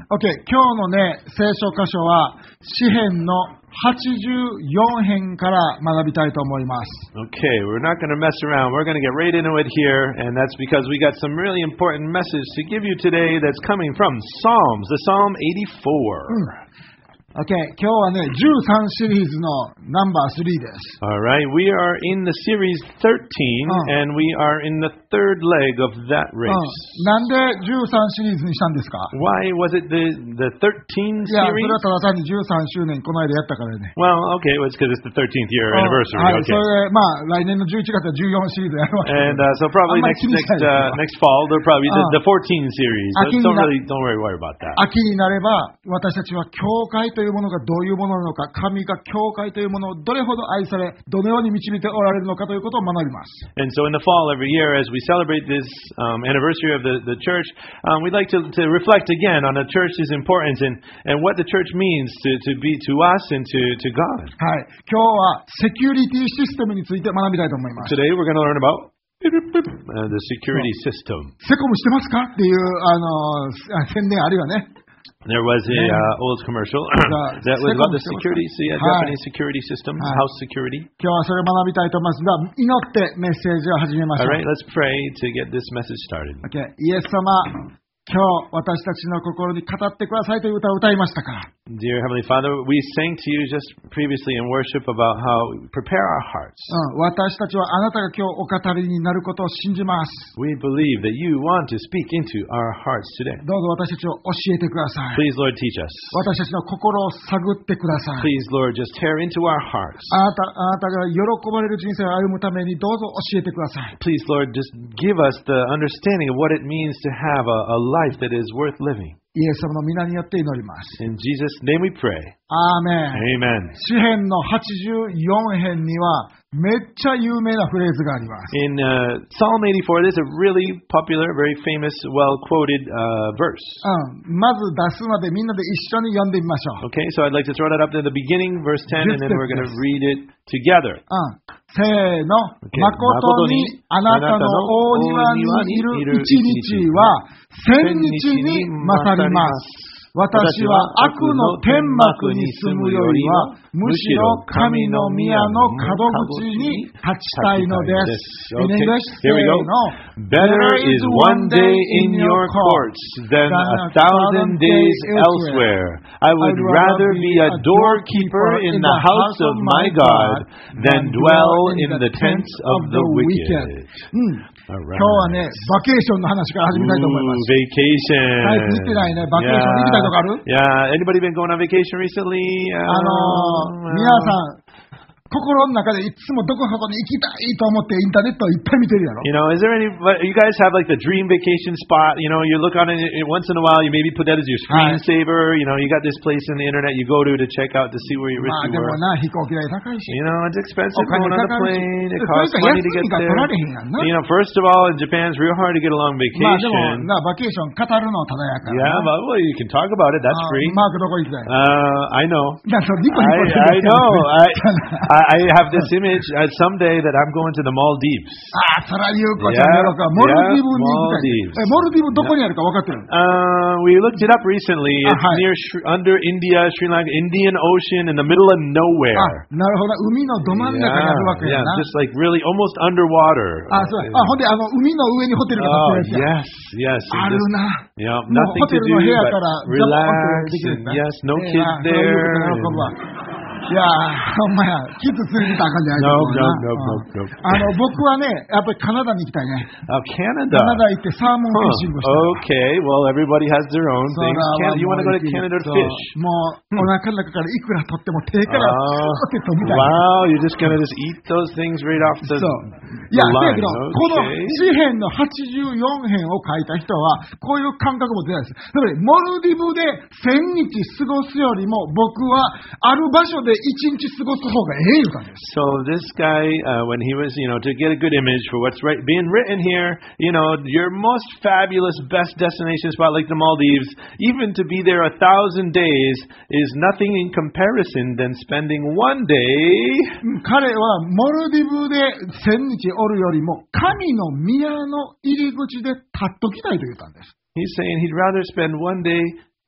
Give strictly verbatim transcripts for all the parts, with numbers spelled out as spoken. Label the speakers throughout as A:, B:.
A: OK、今日のね、聖書箇所は、詩編のはちじゅうよん編から学びたいと思います。
B: Okay, we're not going to mess around. We're going to get right into it here, and that's because we got some really important message to give you today that's coming from Psalms, the Psalm eighty-four.
A: うんOK、今日はね、じゅうさんシリーズのナンバースリーです。
B: Alright, we are in the series thirteen,
A: うん、
B: and we are in the third leg of that race.
A: うん、なんでじゅうさんシリーズにしたんですか？
B: Why was it the, the thirteen
A: いや、それ
B: series?
A: はただ単にじゅうさん周年この間やったからね。
B: Well, okay, it was because it's the thirteenth year
A: うん
B: anniversary.
A: はい、
B: Okay.
A: それで、まあ、来年のじゅういちがつはじゅうよんシリーズやるわけで。
B: And uh, so probably
A: あんまり
B: next
A: 気にしない
B: next
A: です
B: uh, next fall there'll probably be
A: Uh.
B: the, the fourteen series. So
A: 秋に
B: don't
A: な-
B: really don't worry worry about that.
A: 秋になれば、私たちは教会というものがどういうものなのか、神が教会というものをどれほど愛され、どのように導いておられるのかということを学びます。
B: And so in the fall every year as we celebrate this um, anniversary of the, the church, um, we'd like to, to reflect again on the church's importance and, and what the church means to, to be to us and to, to God.
A: はい。今日はセキュリティシステムについて学びたいと思います。
B: Today we're going to learn about uh, the security system.
A: セコムしてますかっていう、あの、宣伝あるよね。
B: There was a uh, old commercial that was about the security, so yeah, Japanese security system, house security.
A: 今日はそれを学びたいと思いますが、祈ってメッセージを始めましょう。
B: All right, let's pray to get this message started.
A: Okay. イエス様、今日私たちの心に語ってくださいという歌を歌いましたから。
B: Dear Heavenly Father, we sang to you just previously in worship about how prepare our hearts.
A: うん、私たちはあなたが今日お語りになることを信じます。
B: We believe that you want to speak into our hearts today.
A: どうぞ私たちを教えてください。
B: Please, Lord, teach us.
A: 私たちの心を探ってください。
B: Please, Lord, just tear into our hearts.
A: あなた、あなたが喜ばれる人生を歩むためにどうぞ教えてください。
B: Please, Lord, just give us the understanding of what it means to have a, a life that is worth living.
A: イエス様の皆によって祈ります。
B: In Jesus' name we pray.
A: アーメン。
B: Amen.
A: 詩編のはちじゅうよん編にはめっちゃ有名なフレーズがあります。
B: In uh, Psalm eighty-four, there's a really popular, very famous, well-quoted uh, verse.
A: うん、まず出すのでみんなで一緒に読んでみましょう。
B: Okay, so I'd like to throw that up to the beginning, verse ten, and then we're going to read it together.
A: うん、せーの。
B: Okay.
A: 誠にあなたの大庭にいる一日は千日に勝ります。私は悪の天幕に住むよりは、むしろ神の宮の門口に立ちたいのです。In English,
B: Here we go. Better is one day in your courts than a thousand days elsewhere. I would rather be a doorkeeper in the house of my God than dwell in the tents of the wicked.
A: うん、今日はね、バケーションの話から始めたいと思います。
B: Vacation.
A: 最近行ってないね、バケーション行きたいとこある？
B: Yeah, anybody been going on vacation recently?
A: あのー、皆さん、心の中でいつもどこそこに行きたいと思ってインターネットをいっぱい見てるやろ。
B: You know, is there any, you guys have like the dream vacation spot, you know, you look on it once in a while, you maybe put that as your screensaver, you know, you got this place in the internet you go to to check out to see where you wish
A: まあ
B: you
A: でも
B: were.
A: な、飛行機代高いし。
B: You know, it's expensive
A: お金
B: going on
A: か
B: the
A: かるし。
B: plane, it
A: それ
B: costs
A: から
B: money to
A: 休
B: get
A: みが取られ
B: there.
A: へんやんな。
B: You know, first of all, in Japan, it's real hard to get a long
A: まあでも
B: vacation.
A: な、バケーション語るのはただやから
B: Yeah,
A: な。
B: but well, you can talk about it, that's
A: あ
B: free.
A: マークどこ行きたい？
B: Uh, I know.
A: いや、そうニコニコ
B: I, I know. I, I have this image uh, someday that I'm going to the Maldives.
A: ああ、そらゆうこちゃんやろか。モルディブに行きたい。
B: Yeah,
A: え、モルディブどこにあるか分かってる？
B: Uh, we looked it up recently. It's
A: Uh-huh.
B: near Sh- under India, Sri Lanka, Indian Ocean, in the middle of
A: あ、
B: nowhere.
A: なるほど。海のど真ん中にあるわけ
B: Yeah,
A: や
B: yeah,
A: な。
B: just like really almost underwater.
A: あ、そうや。あ、ほんで、あの、海の上にホテルが
B: Oh
A: 建ってるやつや。
B: yes, yes.
A: あ
B: and
A: る
B: just,
A: な。
B: you know,
A: もう
B: nothing
A: ホテ
B: to
A: ル
B: do
A: の部屋か
B: but
A: らジャポンってでき
B: relax
A: る
B: and
A: んだ。
B: yes, no
A: ええ
B: kids
A: な、それは言うこと
B: there.
A: 喜ぶわ。いやー、ほんまや、キッズ連れてたらあかんじゃない
B: No,
A: か
B: no,
A: な。
B: no, no, no.
A: あの、僕はね、やっぱりカナダに行きたいね。
B: Oh,
A: カ
B: Canada.
A: ナダ行ってサーモンフィッシングしたい。
B: Huh. Okay, well, everybody has their own
A: そう
B: things.
A: だわ
B: Can, you want to go to Canada to
A: そう
B: fish?
A: もう、お腹の中からいくら取っても手からスーって飛びたい。
B: Wow, you're just going to just eat those things right off the,
A: そう。い
B: the
A: や、だ
B: line.
A: けど、この
B: Okay.
A: 詩編のはちじゅうよん編を書いた人は、こういう感覚も出ないです。つまり、モルディブで千日過ごすよりも、僕はある場所で一日過ごす方がええ言うたんです。
B: So this guy, uh, when he was, you know, to get a good image for what's right, being written here, you know, your most fabulous, best destination spot like the Maldives, even to be there a thousand days is nothing in comparison than spending one day.
A: うん彼はモルディブで千日おるよりも、神の宮の入り口で立っときたいと言ったんです。
B: He's saying he'd rather spend one day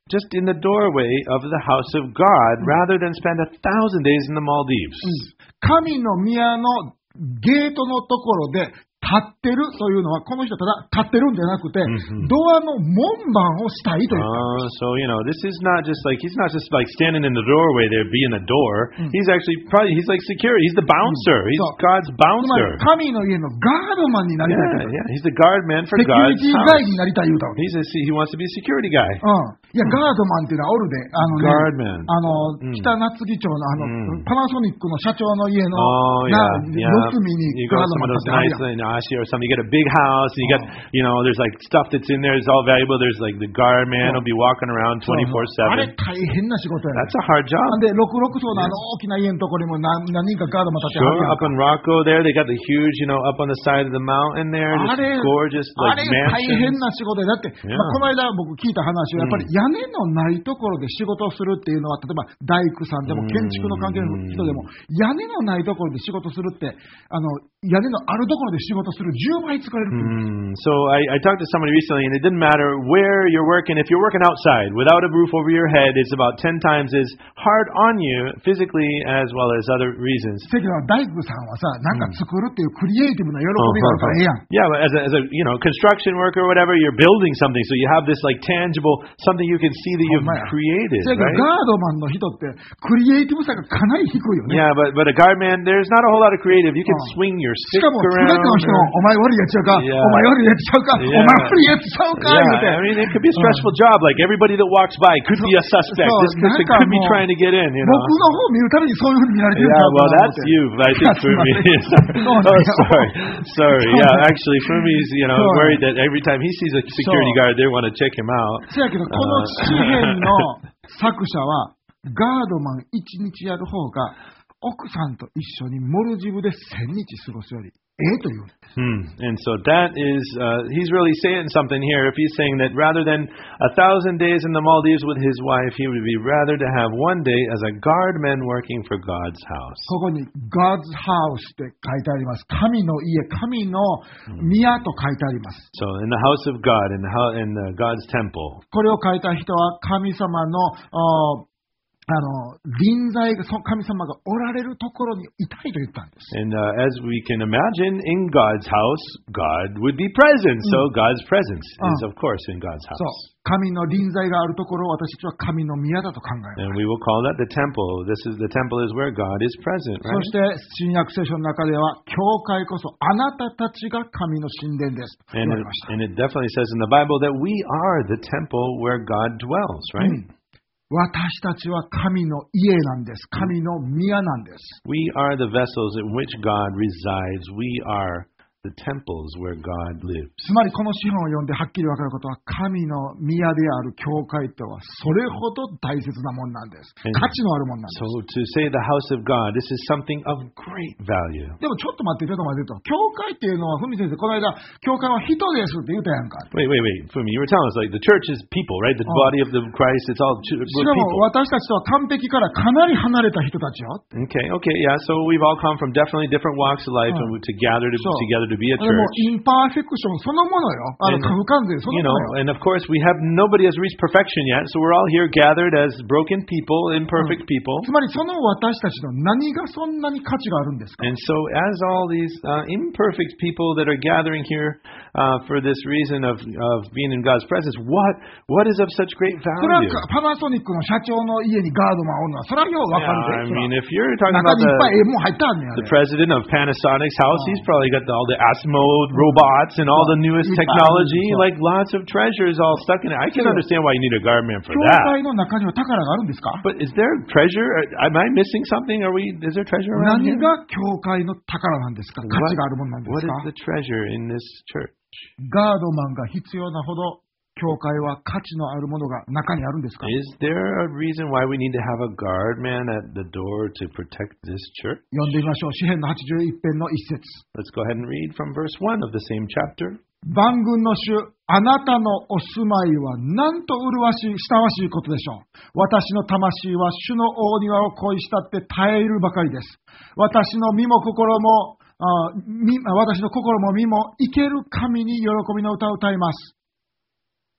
B: just in the doorway of the house of God rather than spend a thousand days in the Maldives.
A: 神の宮のゲートのところで立ってるというのは、この人ただ立ってるんじゃなくて、
B: Mm-hmm.
A: ドアの門番をしたいという。
B: Oh, so you know, this is not just like he's not just like standing in the doorway there, being a door.
A: Mm.
B: He's actually probably he's like security. He's the bouncer. He's
A: So,
B: God's
A: つまり
B: bouncer.
A: 神の家のガードマンになりたいと
B: Yeah,
A: いう。
B: yeah. He's the guard man for
A: セキュリ
B: God's
A: ティ
B: house.
A: ガイになりたい言うたわけ。
B: He's a, he wants to be a security guy.
A: うん。いや、ガードマンっていうのはおるで、あのね、
B: Guard man.
A: あの、
B: うん
A: 北夏議長のあの、
B: うん
A: パナソニックの社長の家の、
B: Oh
A: な
B: yeah,
A: 四
B: yeah.
A: 隅に
B: You go
A: ガ
B: to
A: ード
B: some
A: マ
B: of
A: ン
B: those
A: 立ってある
B: nice
A: やん。
B: in Asia or something. You get a big house, and you got you know there's like stuff that's in there is all valuable. There's like the guard man will be walking around
A: そうそう
B: twenty-four
A: あれ
B: seven.
A: 大変な仕事やね。
B: That's a hard job.
A: で、ろくろく層のあの大きな家のところにも何何人かガードマン立っては
B: Sure,
A: るやん
B: up in Rocco there, they got the huge, you know, up on the side of the mountain there,
A: あ
B: just
A: れ、
B: gorgeous
A: あ
B: like
A: れ大変
B: mansions.
A: な仕事で、だって、
B: Yeah.
A: まあ、この間僕聞いた話は、やっぱり屋根のないところで仕事をするっていうのは、例えば大工さんでも建築の関係の人でも、屋根のないところで仕事するって、あの、屋根のあるところで仕事するじゅうばい疲れるっていう。
B: Mm, so I, I talked to somebody recently, and it didn't matter where you're working. If you're working outside without a roof over your head, it's about ten times as hard on you physically as well as other reasons.
A: せやけど大工さんはさ、なんか作るっていうクリエイティブな喜びがあるからええやん。
B: Yeah, but as a, as a you know construction worker or whatever, you're building something, so you have this like tangible something you can see that you've
A: ほんまや。
B: created,
A: せやけど
B: right?
A: ガードマンの人ってクリエイティブさがかなり低いよね。
B: Yeah, but but a guard man, there's not a whole lot of creative. You can
A: Oh.
B: swing your
A: し
B: stick
A: かも全て
B: around.
A: の人も、お前悪いやつちゃうか、
B: Yeah.
A: お前悪いやつちゃうか、
B: Yeah.
A: お前悪いやつちゃうか、言うて。
B: Yeah, I mean, it could be a stressful job. Like everybody that walks by could be a suspect.
A: So,
B: This person could be trying to get in, you
A: 僕
B: know.
A: の方見るためにそういうふうに見られてるんちゃ
B: Yeah,
A: う
B: well,
A: かな思っ
B: that's
A: て。
B: you. I think for me, oh, sorry, sorry. Yeah, actually, for me, he's you know
A: So,
B: worried that every time he sees a security
A: so,
B: guard, they want to check him out.
A: せやけど、この詩篇の作者は、ガードマン一日やる方が、奥さんと一緒にモルジブで千日過ごすより、ええという。
B: Hmm. And so that is, uh, he's really saying something here. If he's saying that rather than a thousand days in the Maldives with his wife, he would be rather to have one day as a guardman working for God's house.
A: ここに God's house って書いてあります。神の家、神の宮と書いてあります。
B: So in the house of God, in the house, in the God's temple.
A: これを書いた人は神様のああの臨在が、その神様がおられるところにいたいと言ったんです。
B: And uh, as we can imagine, in God's house, God would be present. So God's presence is, of course, in God's
A: そう
B: house.
A: 神の臨在があるところを私たちは神の宮だと考えます。
B: And we will call that the temple. This is the temple is where God is present,
A: そ
B: right?
A: して新約聖書の中では、教会こそあなたたちが神の神殿ですと言
B: And
A: わ
B: it,
A: れました。
B: and it definitely says in the Bible that we are the temple where God dwells, right?
A: 私たちは神の家なんです。神の宮なんです。
B: We are the vessels in which God resides. We are the temples where God lives.
A: つまりこの詩本を読んではっきり分かることは、神の宮である教会とはそれほど大切なもんなんです。価値のあるもんなんです。
B: So to say the house of God, this is something of great value.
A: でもちょっと待って、ちょっと待ってと。教会っていうのは、ふみ先生、この間、教会は人ですって言うたやんか。
B: Wait, wait, wait. Fumi, you were telling us like the church is people, right? The
A: Oh.
B: body of the Christ, it's all ch-
A: し
B: we're
A: かも
B: people.
A: 私たちとは完璧からかなり離れた人たちよ。
B: Okay, okay, yeah. So we've all come from definitely different walks of life,
A: Oh.
B: and we to gather to,
A: So,
B: together to be a
A: でも
B: church.
A: インパーフェクションそのものよ。あの、
B: And,
A: 不完全その
B: You
A: も
B: know,
A: のよ。
B: and of course we have nobody has reached perfection yet, so we're all here gathered as broken people, imperfect people.
A: つまりその私たちの何がそんなに価値があるんですか？
B: And so as all these uh, imperfect people that are gathering here uh, for this reason of, of being in God's presence, what what is of such great
A: それは
B: value?
A: パナソニックの社長の家にガードマンおるのは、それはようわか
B: Yeah,
A: る
B: I
A: で。
B: mean, if you're talking
A: 中
B: about
A: にいっぱい
B: the
A: ええもん入ったんねん。
B: the president of Panasonic's house,
A: Oh.
B: he's probably got the, all the Asmo robots and all the newest
A: Yeah.
B: technology,
A: So-
B: like lots of treasures all stuck in it. I can
A: So-
B: understand why you need a guard man for
A: 教
B: that.
A: 会の中には宝があるんですか？
B: But is there treasure? Am I missing something? Are we? Is there treasure around
A: 何
B: here?
A: が教会の宝なんですか？価値があるものなんで
B: What
A: す
B: is
A: か？
B: the treasure in this church?
A: ガードマンが必要なほど、教会は価値のあるものが中にあるんですか？
B: Is there a reason why we need to have a guard man at the door to protect this church?
A: 読んでみましょう。詩編のはちじゅういっ編の一節。
B: Let's go ahead and read from verse one of the same chapter.
A: 万軍の主、あなたのお住まいはなんと麗しい、親わしいことでしょう。私の魂は主の大庭を恋したって耐えるばかりです。私の身も心も、あ身私の心も身も生ける神に喜びの歌を歌います。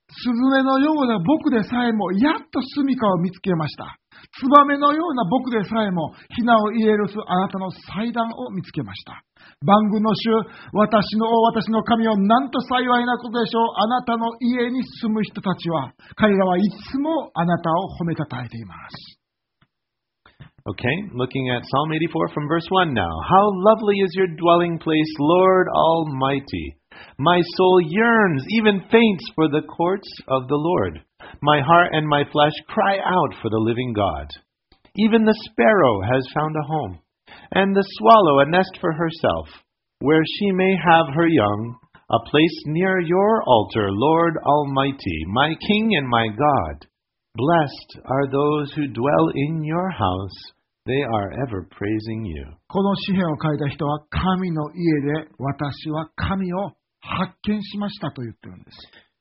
A: スズメのような僕でさえもやっと住処を見つけました。ツバメのような僕でさえも雛を入れるあなたの祭壇を見つけました。万軍の主、私の王、私の神をなんと幸いなことでしょう。あなたの家に住む人たちは、彼らはいつもあなたを褒めたたえています。
B: Okay, looking at Psalm eighty-four from verse one now. How lovely is your dwelling place, Lord Almighty. My soul yearns, even faints for the courts of the Lord. My heart and my flesh cry out for the living God. Even the sparrow has found a home, and the swallow a nest for herself, where she may have her young, a place near your altar, Lord Almighty, my King and my God. Blessed are those who dwell in your house. They are ever praising you.
A: この詩篇を書いた人は、神の家で私は神を発見しましたと言ってるんです。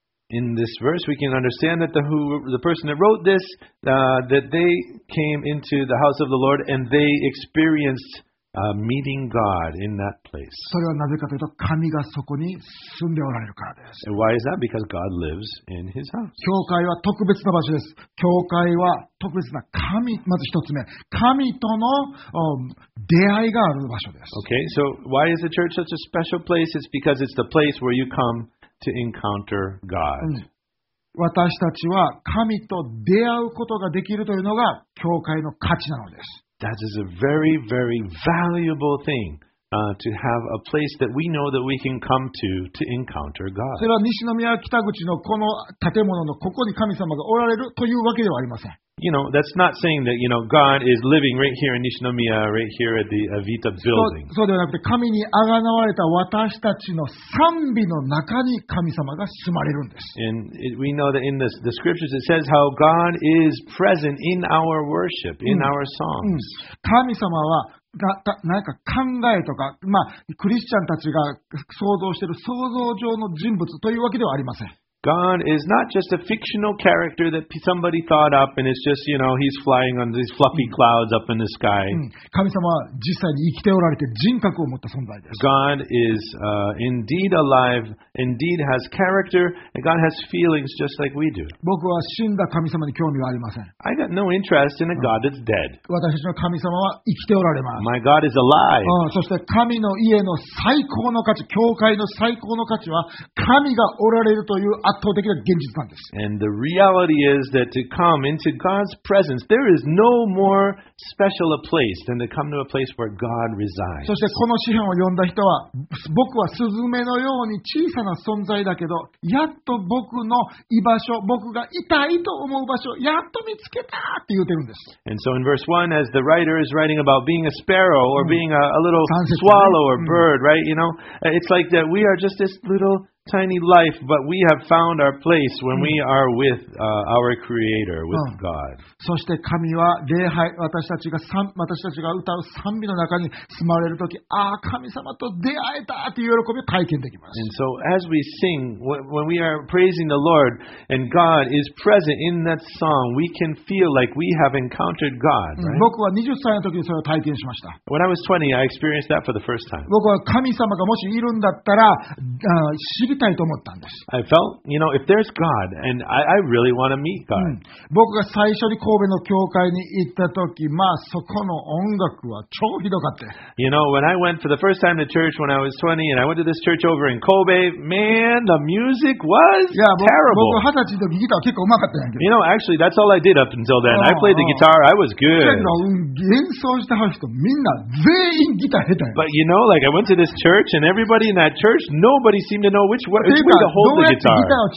B: In this verse, we can understand that the who the person that wrote this, uh, that they came into the house of the Lord and they experienced uh, meeting God in that place.
A: それはなぜかというと、神がそこに住んでおられるからです。
B: And why is that? Because God lives in His house.
A: 教会は特別な場所です。教会は特別な神、まず一つ目、神との出会いがある場所です。
B: Okay, so why is the church such a special place? It's because it's the place where you come to encounter God.
A: うん、私たちは神と出会うことができるというのが教会の価値なのです。
B: That is a very, very valuable thing uh, to have a place that we know that we can come to to encounter God.
A: それは西宮北口のこの建物のここに神様がおられるというわけではありません。
B: You know, that's not saying that, you know, God is living right here in Nishinomiya, right here at the Avita building.
A: そうではなくて、神にあがなわれた私たちの賛美の中に神様が住まれるんです。
B: And it, we know that in this, the scriptures it says how God is present in our worship, in our songs.
A: 神様は何か考えとか、まあ、クリスチャンたちが想像している想像上の人物というわけではありません。
B: God is not just a fictional character that somebody thought up and it's just, you know, he's flying on these fluffy clouds up in the sky.
A: 神様は実際に生きておられて人格を持った存在です。
B: God is uh, indeed alive, indeed has character, and God has feelings just like we do.
A: 僕は死んだ神様に興味はありません。
B: I got no interest in a God that's dead.
A: 私たちの神様は生きておられます。
B: My God is alive.
A: そして神の家の最高の価値、教会の最高の価値は神がおられるという圧倒的な現実なんです。
B: And the reality is that to come into God's presence, there is no more special a place than to come to a place where God resides.
A: そしてこの詩篇を読んだ人は、僕はスズメのように小さな存在だけど、やっと僕の居場所、僕がいたいと思う場所、やっと見つけたって言ってるんです。
B: And so in verse one, as the writer is writing about being a sparrow or being a, a little swallow or bird, right? You know, it's like that we are just this little tiny life, but we have found our place when we are with uh, our Creator, with God.
A: そして神は礼拝、私たちが私たちが歌う賛美の中に住まれるとき、ああ、神様と出会えたという喜びを体験できます。
B: And so as we sing, when we are praising the Lord and God is present in that song, we can feel like we have encountered God, right?
A: 僕ははたちの時にそれを体験しました。
B: When I was twenty, I experienced that for the first time.
A: 僕は神様がもしいるんだったら、知りたいと思ったんです。
B: I felt, you know, if there's God, and I, I really want to meet God.
A: 僕が最初に神戸の教会に行った時、まあそこの音楽は超ひどかった。
B: You know, when I went for the first time to church when I was twenty, and I went to this church over in Kobe, man, the music was terrible.
A: 僕はたちの時ギター結構上手かったんやけど。
B: You know, actually, that's all I did up until then. I played the guitar. I was good.
A: 演奏した人みんな全員ギター下手や。
B: But you know, like I went to this church, and everybody in that church, nobody seemed to know which way, which way to hold the guitar.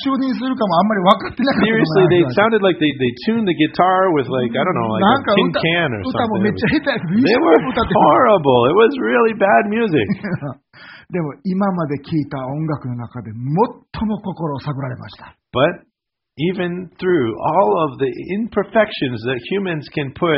B: Seriously, they sounded like they they tuned the guitar with like I don't know, like a tin can or something. They were horrible. It was really bad music.
A: でも今まで聴いた音楽の中で最も心を探られました。
B: But even through all of the imperfections that humans can put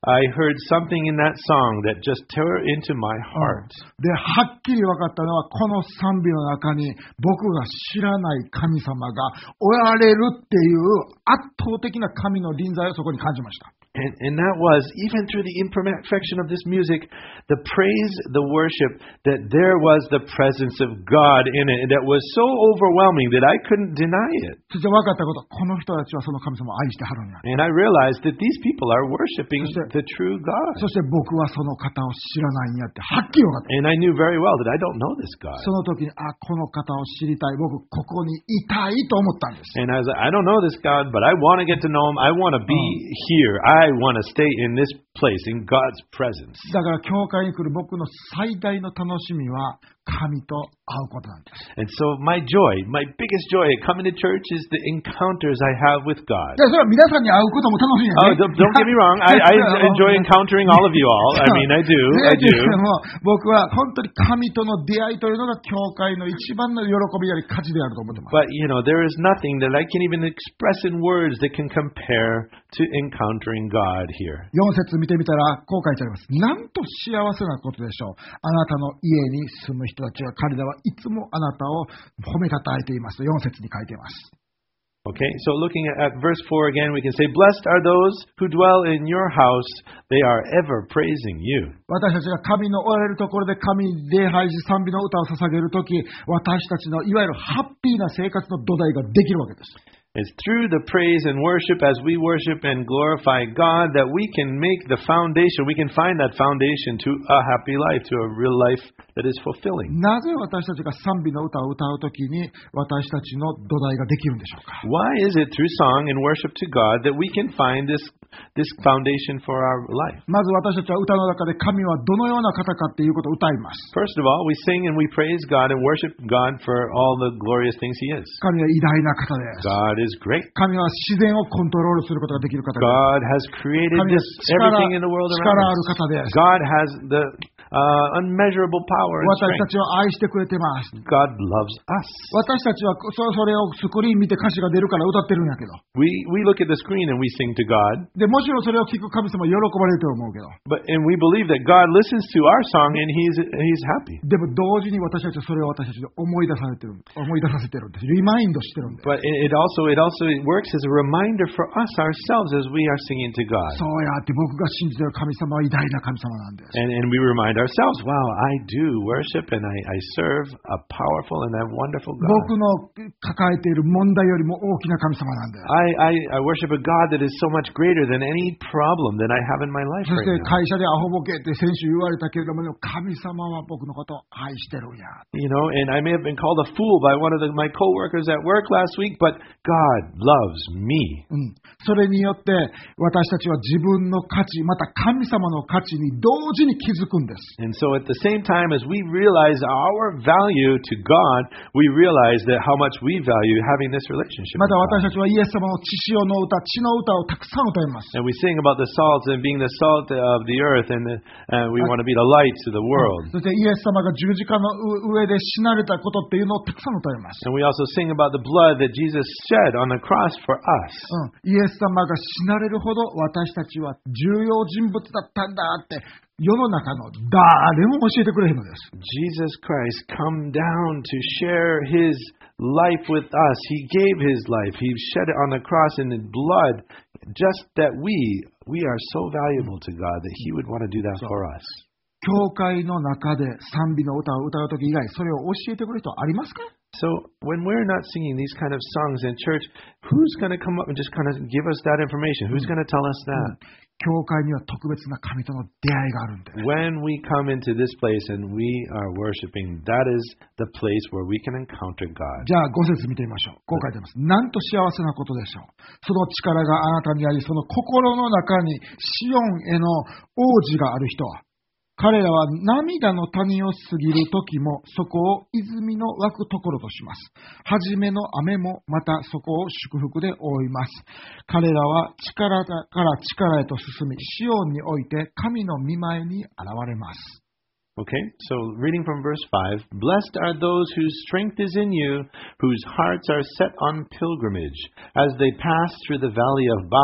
B: I heard something in that song that just tore into my heart.
A: で、はっきり分かったのは、この賛美の中に僕が知らない神様がおられるっていう圧倒的な神の臨在をそこに感じました。
B: And, and that was, even through the imperfection of this music, the praise, the worship, that there was the presence of God in it, that was so overwhelming that I couldn't deny it.
A: そして分かったこと、この人たちはその神様を愛してはるんや。
B: And I realized that these people are worshiping the true God.
A: そして僕はその方を知らないんやってはっきり分かった。
B: And I knew very well that I don't know this God.
A: その時に、あ、この方を知りたい。僕、ここにいたいと思ったんです。
B: And I was like, I don't know this God, but I want to get to know Him. I want to be here. I want to stay in this place, in God's presence.
A: だから教会に来る僕の最大の楽しみは神と会うことなんです。
B: And so my joy, my biggest joy at coming to church is the encounters I have with God.
A: それは皆さんに会うことも楽しいんやね。
B: Oh, don't, don't get me wrong. I, I enjoy encountering all of you all. I mean, I do. I do.
A: 僕は本当に神との出会いというのが教会の一番の喜びより価値であると思ってます。
B: But you know, there is nothing that I can even express in words that can compare to encountering God here.
A: よん節見てみたらこう書いてあります。なんと幸せなことでしょう。あなたの家に住む人たちは彼らはいつもあなたを褒めたたえています。よん節に書いています。
B: Okay, so looking at, at verse four again, we can say, Blessed are those who dwell in your house. They are ever praising you.
A: 私たちが神のおられるところで神に礼拝し賛美の歌を捧げるとき、私たちのいわゆるハッピーな生活の土台ができるわけです。
B: It's through the praise and worship, as we worship and glorify God, that we can make the foundation, we can find that foundation to a happy life, to a real life that is fulfilling.
A: なぜ私たちが賛美の歌を歌うときに私たちの土台ができるんでしょうか？
B: Why is it through song and worship to God that we can find this, this foundation for our life?
A: まず私たちは歌の中で神はどのような方かっていうことを歌います。
B: First of all, we sing and we praise God and worship God for all the glorious things He is.
A: 神は偉大な方です。
B: God is great.
A: 神は自然をコントロールすることができる方です。
B: God has created this, everything in the world around us. God has the uh, unmeasurable power and
A: 私たちを愛してくれてます。
B: God loves us.
A: 私たちはそそれをスクリーン見て歌詞が出るから歌ってるんやけど。
B: We, we look at the screen and we sing to God.
A: で、もちろんそれを聞く神様は喜ばれると思うけど。
B: But, and we believe that God listens to our song and He's, He's happy.
A: でも同時に私たちはそれを私たちで思い出されてる、思い出させてるんです。リマインドしてるんです。
B: But it also, it also works as a reminder for us ourselves as we are singing to God.
A: そうやって僕が信じている神様は偉大な神様なんです。
B: And, and we remind ourselves, wow, I do worship and I, I serve a powerful and a wonderful God.
A: 僕の抱えている問題よりも大きな神様なんです。
B: I, I, I worship a God that is so much greater than any problem that I have in my life
A: そして
B: right now.
A: 会社でアホボケって先週言われたけれども、神様は僕のことを愛してるんや。
B: You know, and I may have been called a fool by one of the, my coworkers at work last week, but God loves me.
A: うん、それによって私たちは自分の価値、また神様の価値に同時に気づくんです。
B: And so at the same time as we realize our value to God, we realize that how much we value having this relationship
A: また
B: with
A: 私たちはイエス様の血潮の歌、血の歌をたくさん歌います。
B: God. And we sing about the salt and being the salt of the earth, and the, uh, we want to be the light to the world.
A: そしてイエス様が十字架の上で死なれたことっていうのをたくさん歌います。
B: And we also sing about the blood that Jesus shed on the cross for us.
A: うん、イエス様が死なれるほど私たちは重要人物だったんだって世の中の誰も教えてくれへんのです。
B: Jesus Christ come down to share His life with us. He gave His life. He shed it on the cross in His blood, just that we, we are so valuable to God that He would want to do that for us.
A: 教会の中で賛美の歌を歌うとき以外、それを教えてくれる人はありますか？
B: So when we're not singing these kind of songs in church, who's going to come up and just kind of give us that information? Who's going to tell us that?
A: 教会には特別な神との出会いがあるんです。
B: When we come into this place and we are worshiping, that is the place where we can encounter God.
A: じゃあご節見てみましょう。こう書いてます。なんと幸せなことでしょう。その力があなたにあり、その心の中にシオンへの王子がある人は、彼らは涙の谷を過ぎるときもそこを泉の湧くところとします。はじめの雨もまたそこを祝福で覆います。彼らは力から力へと進み、シオンにおいて神の御前に現れます。
B: Okay, so reading from verse five, Blessed are those whose strength is in you, whose hearts are set on pilgrimage, as they pass through the valley of Baca.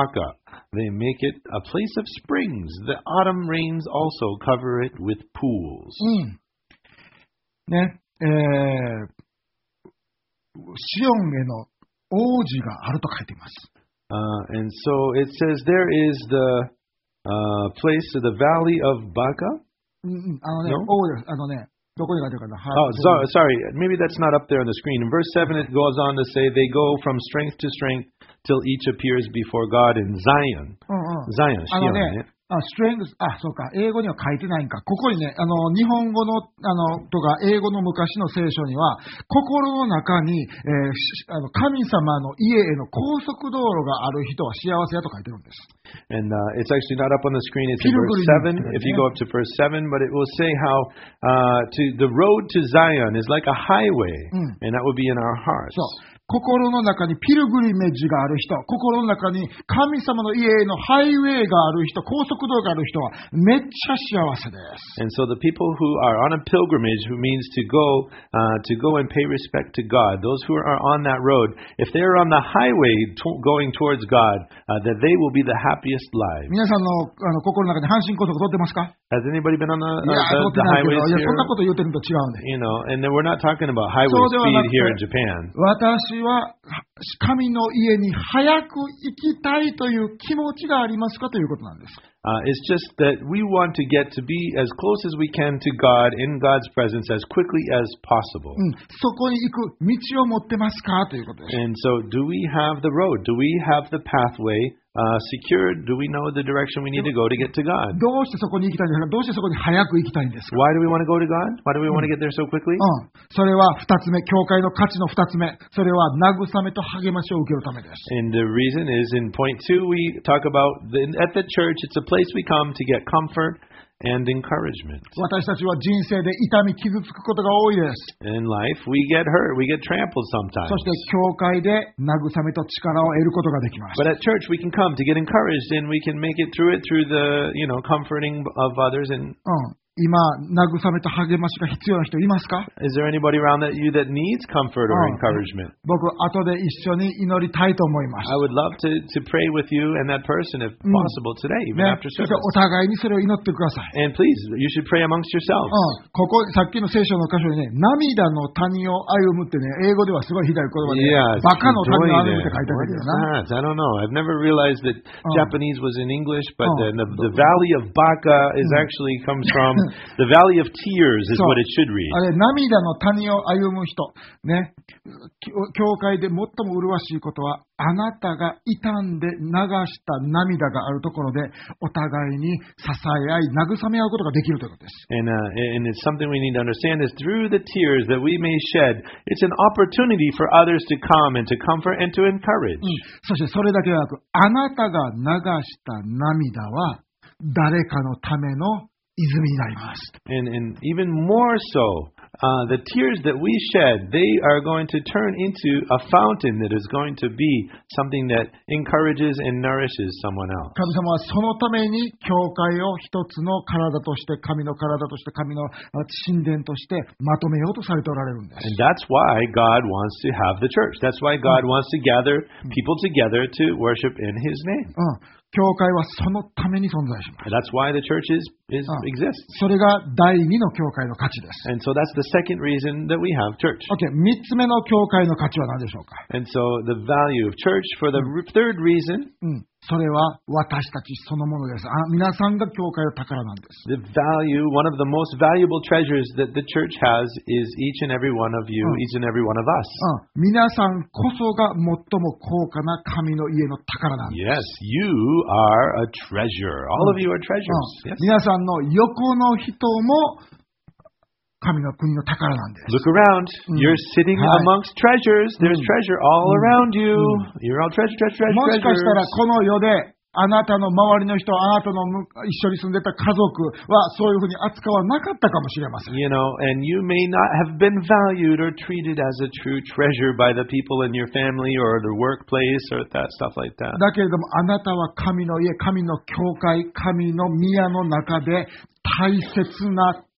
B: they make it a place of springs. The autumn rains also cover it with pools.
A: うん。ね、えー、シオンへの王子があると書いています。
B: Uh, and so it says there is the uh, place, the valley of Baca.
A: うんうん、あのね、
B: No?
A: 王です。あのね、どこに書いてあるかな。
B: Oh, so, sorry. Maybe that's not up there on the screen. In verse seven, it goes on to say they go from strength to strength till each appears before God in Zion.
A: うんうん、
B: Zion,
A: あの
B: Shion.
A: ね、あ、ストレングス、あ、そうか、英語には書いてないんか。ここにね、あの、日本語の、あの、とか、英語の昔の聖書には、心の中に、えー、あの神様の家への高速道路がある人は幸せやと書いてるんです。
B: And uh, it's actually not up on the screen. It's in verse seven. If you go up to verse seven, but it will say how uh, to the road to Zion is like a highway,
A: mm.
B: and that would be in our hearts.
A: So, 心の中にピルグリメッジがある人、心の中に神様の家へのハイウェイがある人、高速道路がある人はめっちゃ幸せです。
B: And so the people who are on a pilgrimage, who means to go, uh, to go and pay respect to God, those who are on that road, if they're on the highway to- going towards God, uh, that they will be the happiest lives.
A: 皆さんの、あの心の中に阪神高速通ってますか？
B: Has anybody been on the,
A: いや、
B: uh,
A: 通って
B: the, the
A: ないけど、
B: highways
A: いや、
B: here?
A: そんなこと言ってるのと違うんで。
B: You know, and then we're not talking about highway
A: そうではなく
B: speed
A: て、
B: here in Japan.
A: 私は神の家に早く行きたいという気持ちがありますかということなんです。
B: Uh, it's just that we want to get to be as close as we can to God in God's presence as quickly as possible.
A: うん、そこに行く道を持ってますかということです。
B: And so, do we have the road? Do we have the pathway uh, secured? Do we know the direction we need to go to get to God?
A: どうしてそこに行きたいんですか？どうしてそこに早く行きたいんですか？
B: Why do we want to go to God? Why do we want to get there so quickly?
A: うん、それは二つ目、教会の価値の二つ目。それは慰めと励ましを受けるためです。
B: And the reason is in point two, we talk about the, at the church, it's a place we come to get comfort and encouragement.
A: 私たちは人生で痛み、傷つくことが多いです。
B: In life, we get hurt, we get trampled
A: そ
B: sometimes.
A: して教会で慰めと力を得ることができます。
B: But at church, we can come to get encouraged, and we can make it through it through the, you know, comforting of others. And
A: うん、今、慰めと励ましが必要な人いますか？
B: is there anybody around that you that needs comfort or
A: Oh.
B: encouragement?
A: 僕、後で一緒に祈りたいと思います。
B: I would love to, to pray with you and that person if
A: Mm.
B: possible today, even
A: ね、
B: after
A: そして
B: service.
A: お互いにそれを祈ってください。
B: And please, you should pray amongst yourselves.
A: うん、ここ、さっきの聖書の箇所にね、涙の谷を歩むってね、英語ではすごいひどい言葉で、
B: Yeah,
A: バカの谷を歩むって
B: what
A: 書いてあるけど
B: is
A: な。
B: that? I don't know. I've never realized that
A: Oh.
B: Japanese was in English, but
A: Oh.
B: then the, the Valley of Baka is
A: Mm.
B: actually comes from the Valley of Tears is
A: So,
B: what it should read.
A: あれ、涙の谷を歩む人。ね。教会で最も麗しいことは、あなたが傷んで流した涙があるところで、お互いに支え合い、慰め合うことができるということです。
B: And, uh, and it's something we need to understand is through the tears that we may shed, it's an opportunity for others to come and to comfort and to encourage.
A: うん、そしてそれだけではなく、あなたが流した涙は、誰かのための泉になります。
B: And, and even more so, uh, the tears that we shed, they are going to turn into a fountain that is going to be something that encourages and nourishes someone else.
A: 神様はそのために教会を一つの体として、神の体として、神の神殿としてまとめようとされておられるんです。
B: And that's why God wants to have the church. That's why God wants to gather people together to worship in His name.
A: うん、教会はそのために存在します。
B: And that's why the church is, is
A: Oh.
B: exists.
A: それが第二の教会の価値です。
B: And so that's the second reason that we have church.
A: OK、三つ目の教会の価値は何でしょうか？
B: And so the value of church for the r- third reason,
A: うん、それは私たちそのものです。あ、皆さんが教会の宝なんです。
B: the value, one of the most valuable treasures that the church has is each and every one of you,
A: Oh.
B: each and every one of us.
A: うん、皆さんこそが最も高価な神の家の宝なんです。
B: Yes, you are a treasure. All of you are treasures.
A: うん、
B: Yes.
A: 皆さんの横の人も神の国の宝なんです。
B: Look around.
A: Mm.
B: You're sitting
A: Hi.
B: amongst treasures. There's
A: Mm.
B: treasure all
A: Mm.
B: around you.
A: Mm.
B: You're all treasure, treasure, treasure,
A: もしかしたら
B: treasures.
A: この世であなたの周りの人、あなたのむ一緒に住んでた家族はそういうふうに扱わなかったかもしれません。
B: You know, and you may not have been valued or treated as a true treasure by the people in your family or the workplace or that stuff like that.
A: だけれどもあなたは神の家、神の教会、神の宮の中で大切な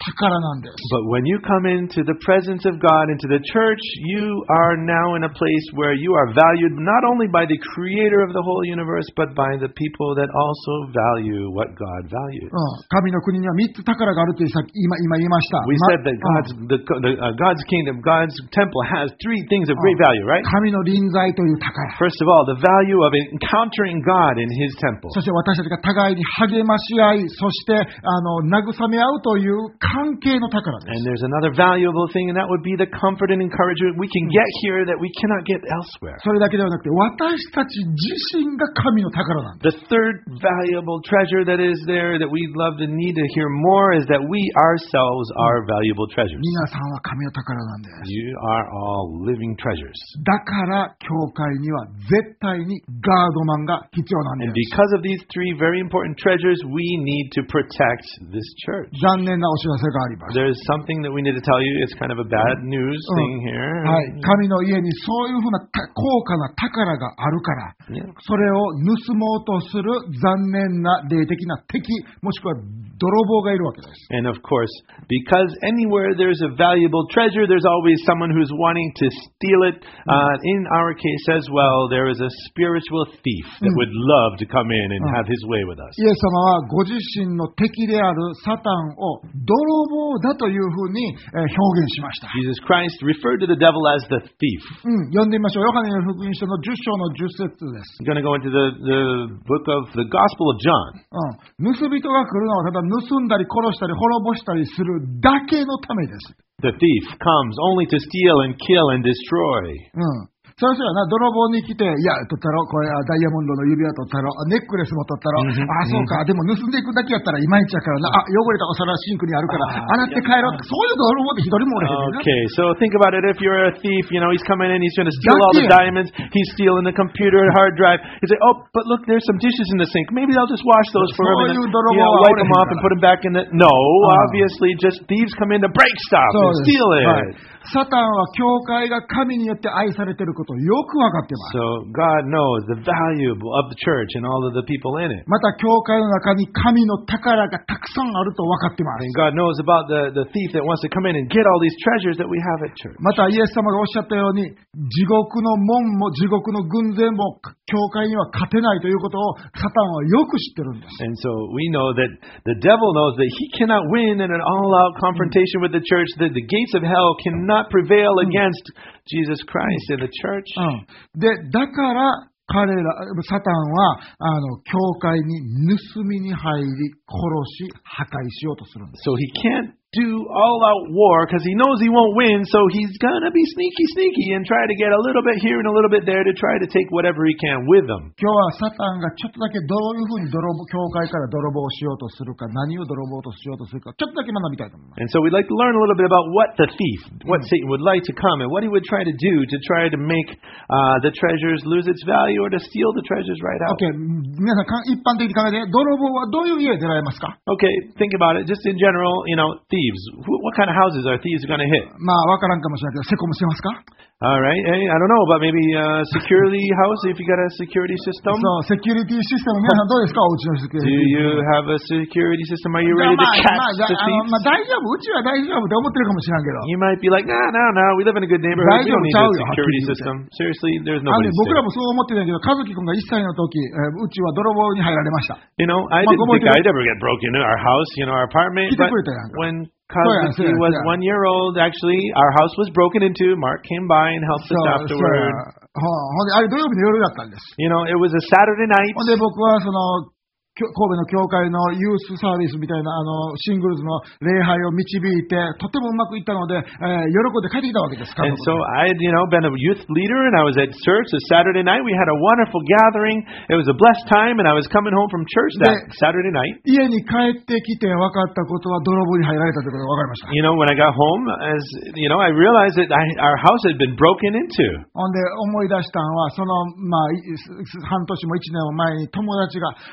A: 宝なんです。
B: But when you come into the presence of God, into the church, you are now in a place where you are valued not only by the creator of the whole universe, but by the people that also value what God values.
A: 神の国にはみっつ宝があるというさっき今今言いました。
B: We said that God's, the, the, uh, God's kingdom, God's temple has three things of great value, right?
A: 神の臨在という宝。
B: First of all, the value of encountering God in His temple.
A: そして私たちが互いに励まし合い、そしてあの慰め合うという関係の宝です。
B: And there's another valuable thing, and that would be the comfort and encouragement we can get here that we cannot get elsewhere.
A: それだけではなくて、私たち自身が神の宝なんです。
B: The third valuable treasure that is there that we'd love to need to hear more is that we ourselves are valuable treasures.
A: 皆さんは神の宝なんです。
B: You are all living treasures.
A: だから教会には絶対にガードマンが必要なんで
B: And
A: す。
B: because of these three very important treasures, we need to protect this church.
A: 残念なお知らせがあります。
B: There's something that we need to tell you. It's kind of a bad news thing here.
A: はい、神の家にそういうふうな高価な宝があるから、
B: Yeah.
A: それを盗もうとする残念な霊的な敵、もしくは泥棒がいるわけです。
B: And of course, because anywhere there's a valuable treasure, there's always someone who's wanting to steal it. Uh, in our case as well, there is a spiritual thief that would love to come in and have his way with us.
A: イエス様はご自身の敵であるサタンを泥棒だというふうにえー表現しました。
B: Jesus Christ referred to the devil as the thief.
A: うん、読んでみましょう。ヨハネの福音書のじゅっ章のじゅっ節です。
B: I'm going to go into the, the book of the Gospel of John.
A: うん、盗人が来るのはただ盗んだり殺したり滅ぼしたりするだけのためです。
B: The thief comes only to steal and kill and destroy.
A: うん。それはな、泥棒に来て、いや、取ったろ、これ、ダイヤモンドの指輪取ったろ、ネックレスも取ったろ、
B: Mm-hmm.
A: あ、そうか、でも盗んでいくだけやったらいまいちやからな、あ、汚れたお皿シンクにあるから、洗って帰ろうって、そういう泥棒って一人もおれへんねんな。
B: Okay, so think about it. If you're a thief, you know, he's coming in, he's trying to steal all the diamonds, he's stealing the computer hard drive. He say, oh, but look, there's some dishes in the sink. Maybe I'll just wash those for him and then, you know, wipe them off and put them back in the... No, obviously, just thieves come in to break stuff and steal it.
A: サタンは教会が神によって愛されていることをよく分かっています。
B: So God knows the value of the church and all of the people in it.
A: また教会の中に神の宝がたくさんあると分かっています。
B: And God knows about the, the thief that wants to come in and get all these treasures that we have at church.
A: またイエス様がおっしゃったように、地獄の門も地獄の軍勢も教会には勝てないということをサタンはよく知ってるんです。
B: And so we know that the devil knows that he cannot win in an all-out confrontation with the church, that the gates of hell cannot prevail against Jesus Christ in the church.
A: うん、で、だから彼ら、サタンは、あの、教会に盗みに入り、殺し、破壊しようとするんです。
B: So he can't do all-out war because he knows he won't win, so he's gonna be sneaky, sneaky and try to get a little bit here and a little bit there to try to take whatever he can with him.
A: 今日はサタンがちょっとだけどういうふうに泥棒、教会から泥棒しようとするか、何を泥棒としようとするか、ちょっとだけ学びたいと思います。
B: And so we'd like to learn a little bit about what the thief, what Satan would like to come and what he would try to do to try to make uh, the treasures lose its value or to steal the treasures right out.
A: OK、皆さんか一般的に考えて、泥棒はどういう家で狙いますか？
B: Okay, think about it. Just in general, you know, thieves. Wh- What kind of houses are thieves going to hit?
A: まあ、わからんかもしれないけど、セコムしてますか？
B: All right. Hey, I don't know, but maybe a security house if you got a security system.
A: そう、セキュリティシステム、皆さんどうですか？お家のセキュ
B: Do
A: リティ。
B: you have a security system? Are you
A: ま
B: ready to
A: あ、
B: catch
A: まあ、
B: the
A: あの
B: thieves?
A: まあ、大丈夫、うちは大丈夫って思ってるかもしれんけど。
B: You might be like, nah, nah, nah. We live in a good neighborhood. We don't need a security system. Seriously, there's
A: あ
B: nobody
A: のね、僕ら
B: safe.
A: もそう思ってないけど、和樹君がいっさいの時、えーうちは泥棒に入られました。
B: You know, I
A: Ma,
B: didn't
A: como
B: think
A: te-
B: I'd ever get broken into our house, you know, our apartment.
A: Kita
B: But
A: kulit ya, Uncle.
B: when
A: yeah,
B: Kazuki
A: yeah,
B: was
A: yeah.
B: one year old, actually, our house was broken into. Mark came by and helped
A: そう
B: us
A: そう
B: afterward.
A: ほほんで、あれ土曜日の夜だったんです。
B: You know, it was a Saturday night.
A: ほんで僕はその、きょ神戸の教会のユースサービスみたいなあのシングルズの礼拝を導いてとてもうまくいったので、えー、喜んで帰ってきたわけです。
B: And so I had, you know, been a youth leader and I was at church a Saturday night. We had a wonderful gathering. It was a blessed time and I was coming home from church that Saturday night.
A: 家に帰ってきて分かったことは泥棒に入られたということが分かりました。
B: You know, when I got home, as you know, I realized that I, our house had been broken into.
A: ほんで思い出したのはその、まあ、い半年もいちねんも前に友達がふみ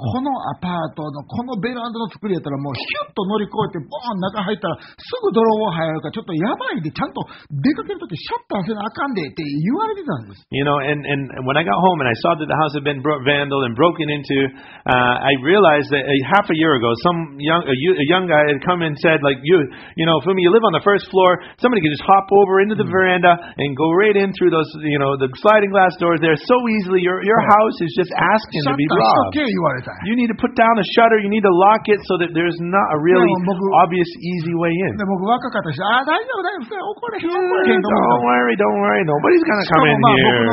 A: このアパートのこのベランダの作りやったらもうヒュッと乗り越えてボーン中入ったらすぐ泥棒入るからちょっとやばいでちゃんと出かけるときシャッターせなあかんでって言われてたんです。
B: You know, and, and when I got home and I saw that the house had been bro- vandaled and broken into, uh, I realized that a, half a year ago, some young a, a young guy had come and said, like, you, you know, Fumi, you live on the first floor. Somebody can just hop over into the mm. veranda and go right in through those, you know, the sliding glass doors there so easily. Your your house is just asking to be robbed. You need to put down a shutter. You need to lock it so that there's not a really obvious, easy way in. Yeah, don't worry, don't worry. Nobody's going to come in here.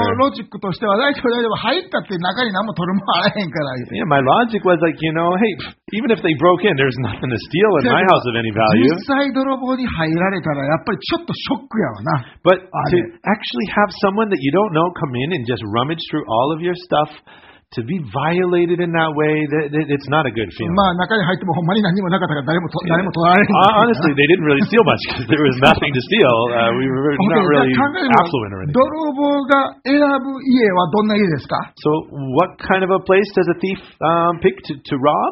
B: Yeah, my logic was like, you know, hey, even if they broke in, there's nothing to steal in my house of any value. But to actually have someone that you don't know come in and just rummage through all of your stuff, to be violated in that way, that, that, it's not a good feeling. Honestly, they didn't really steal much because there was nothing to steal. Uh, we were not really affluent or anything. So what kind of a place does a thief um, pick to, to rob?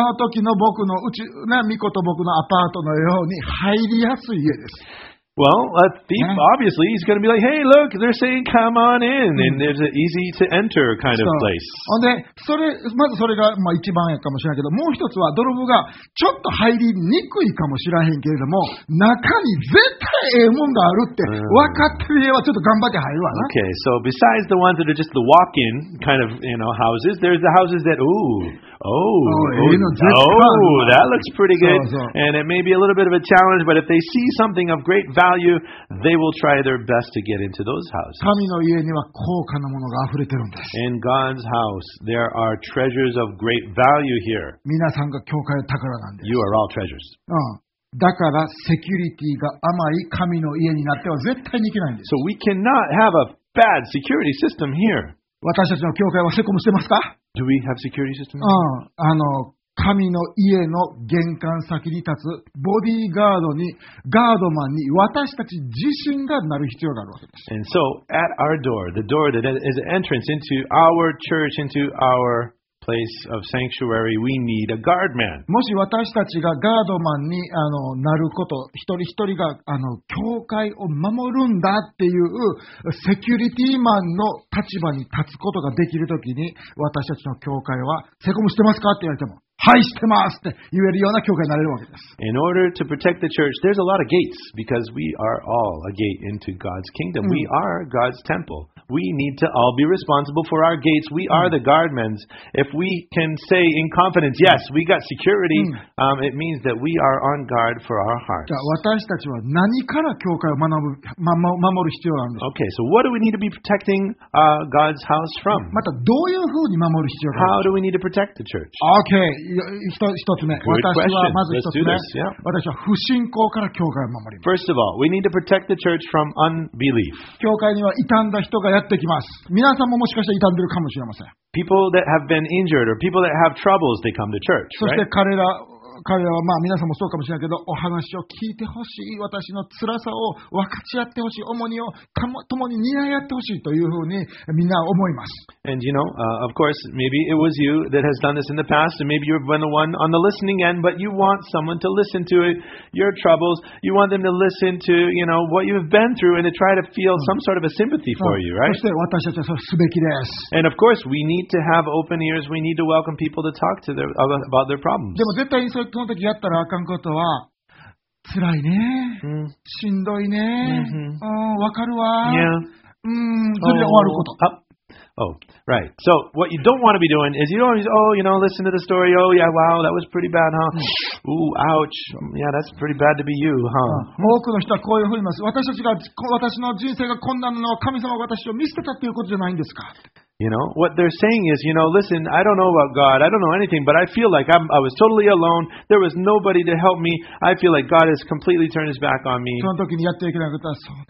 B: Well, a thief, obviously, he's going to be like, hey, look, they're saying come on in. And there's an easy to enter kind of place.
A: それ、まずそれがまあ一番やかもしれないけど、もう一つは泥棒がちょっと入りにくいかもしれへんけれども、中に絶対ええもんがあるって分かってる家はちょっと頑張って入るわな。
B: Okay, so besides the ones that are just the walk-in kind of, you know, houses, there's the houses that, ooh, oh, oh, oh, that looks pretty good. So, so. And it may be a little bit of a challenge, but if they see something of great value, they will try their best to get into those houses. In God's house, there are treasures of great value here. You are all treasures.
A: だからセキュリティが甘い神の家になっては絶対にいけないんです。
B: So we cannot have a bad security system here.
A: 私たちの教会はセコムしてますか?
B: Do we have security system?
A: あの神の家の玄関先に立つボディーガードに、ガードマンに私たち自身がなる必要があるわけです。
B: And so, at our door, the door that is an entrance into our church, into our place of sanctuary, we need a guard man.
A: もし私たちがガードマンにあのなること、一人一人があの教会を守るんだっていうセキュリティマンの立場に立つことができるときに、私たちの教会はセコムしてますかって言われても、はいしてますって言えるような教会になれるわけです。
B: In order to protect the church, there's a lot of gates because we are all a gate into God's kingdom. Mm. We are God's temple. We need to all be responsible for our gates. We are the guardmen. If we can say in confidence, yes, we got security, mm. um, it means that we are on guard for our hearts.
A: 私たちは何から教会を学ぶ、守る必要があるんです。
B: Okay, so what do we need to be protecting uh, God's house from?
A: またどういうふうに守る必要がある
B: How do we need to protect the church?
A: Okay.一つ目。私はまず一つ目。私は不信仰から教会を守ります。
B: First of all, we need to protect the church from unbelief.
A: 教会には傷んだ人がやってきます。皆さんももしかしたら傷んでるかもしれません。
B: People that have been injured or people that have troubles, they come to church.
A: そして彼ら彼らはまあ皆さんもそうかもしれないけど、お話を聞いてほしい、私の辛さを分かち合ってほしい、重荷を共に担い合ってほしいというふうにみんな思います。
B: And you know, uh, of course, maybe it was you that has done this in the past, and maybe you've been the one on the listening end, but you want someone to listen to it, your troubles. You want them to listen to, you know, what you've been through and to try to feel some sort of a sympathy for you, right?
A: そして私たちはそうすべきです。
B: And of course, we need to have open ears. We need to welcome people to talk to their about their problems.
A: でも絶対にその時やったらあかんことは、辛いね、mm. しんどいね、mm-hmm. うん、わかるわ、
B: yeah.
A: うん、それで終わること。
B: Oh, right. So what you don't want to be doing is you don't always, oh, you know, listen to the story. Oh, yeah, wow, that was pretty bad, huh? Ooh, ouch. Yeah, that's pretty bad to be you, huh?
A: 多くの人はこういうふうに言います。私たちが、私の人生がこんなのは神様が私を見捨てたっていうことじゃないんですか?
B: You know, what they're saying is, you know, listen, I don't know about God. I don't know anything, but I feel like I'm, I was totally alone. There was nobody to help me. I feel like God has completely turned his back on me.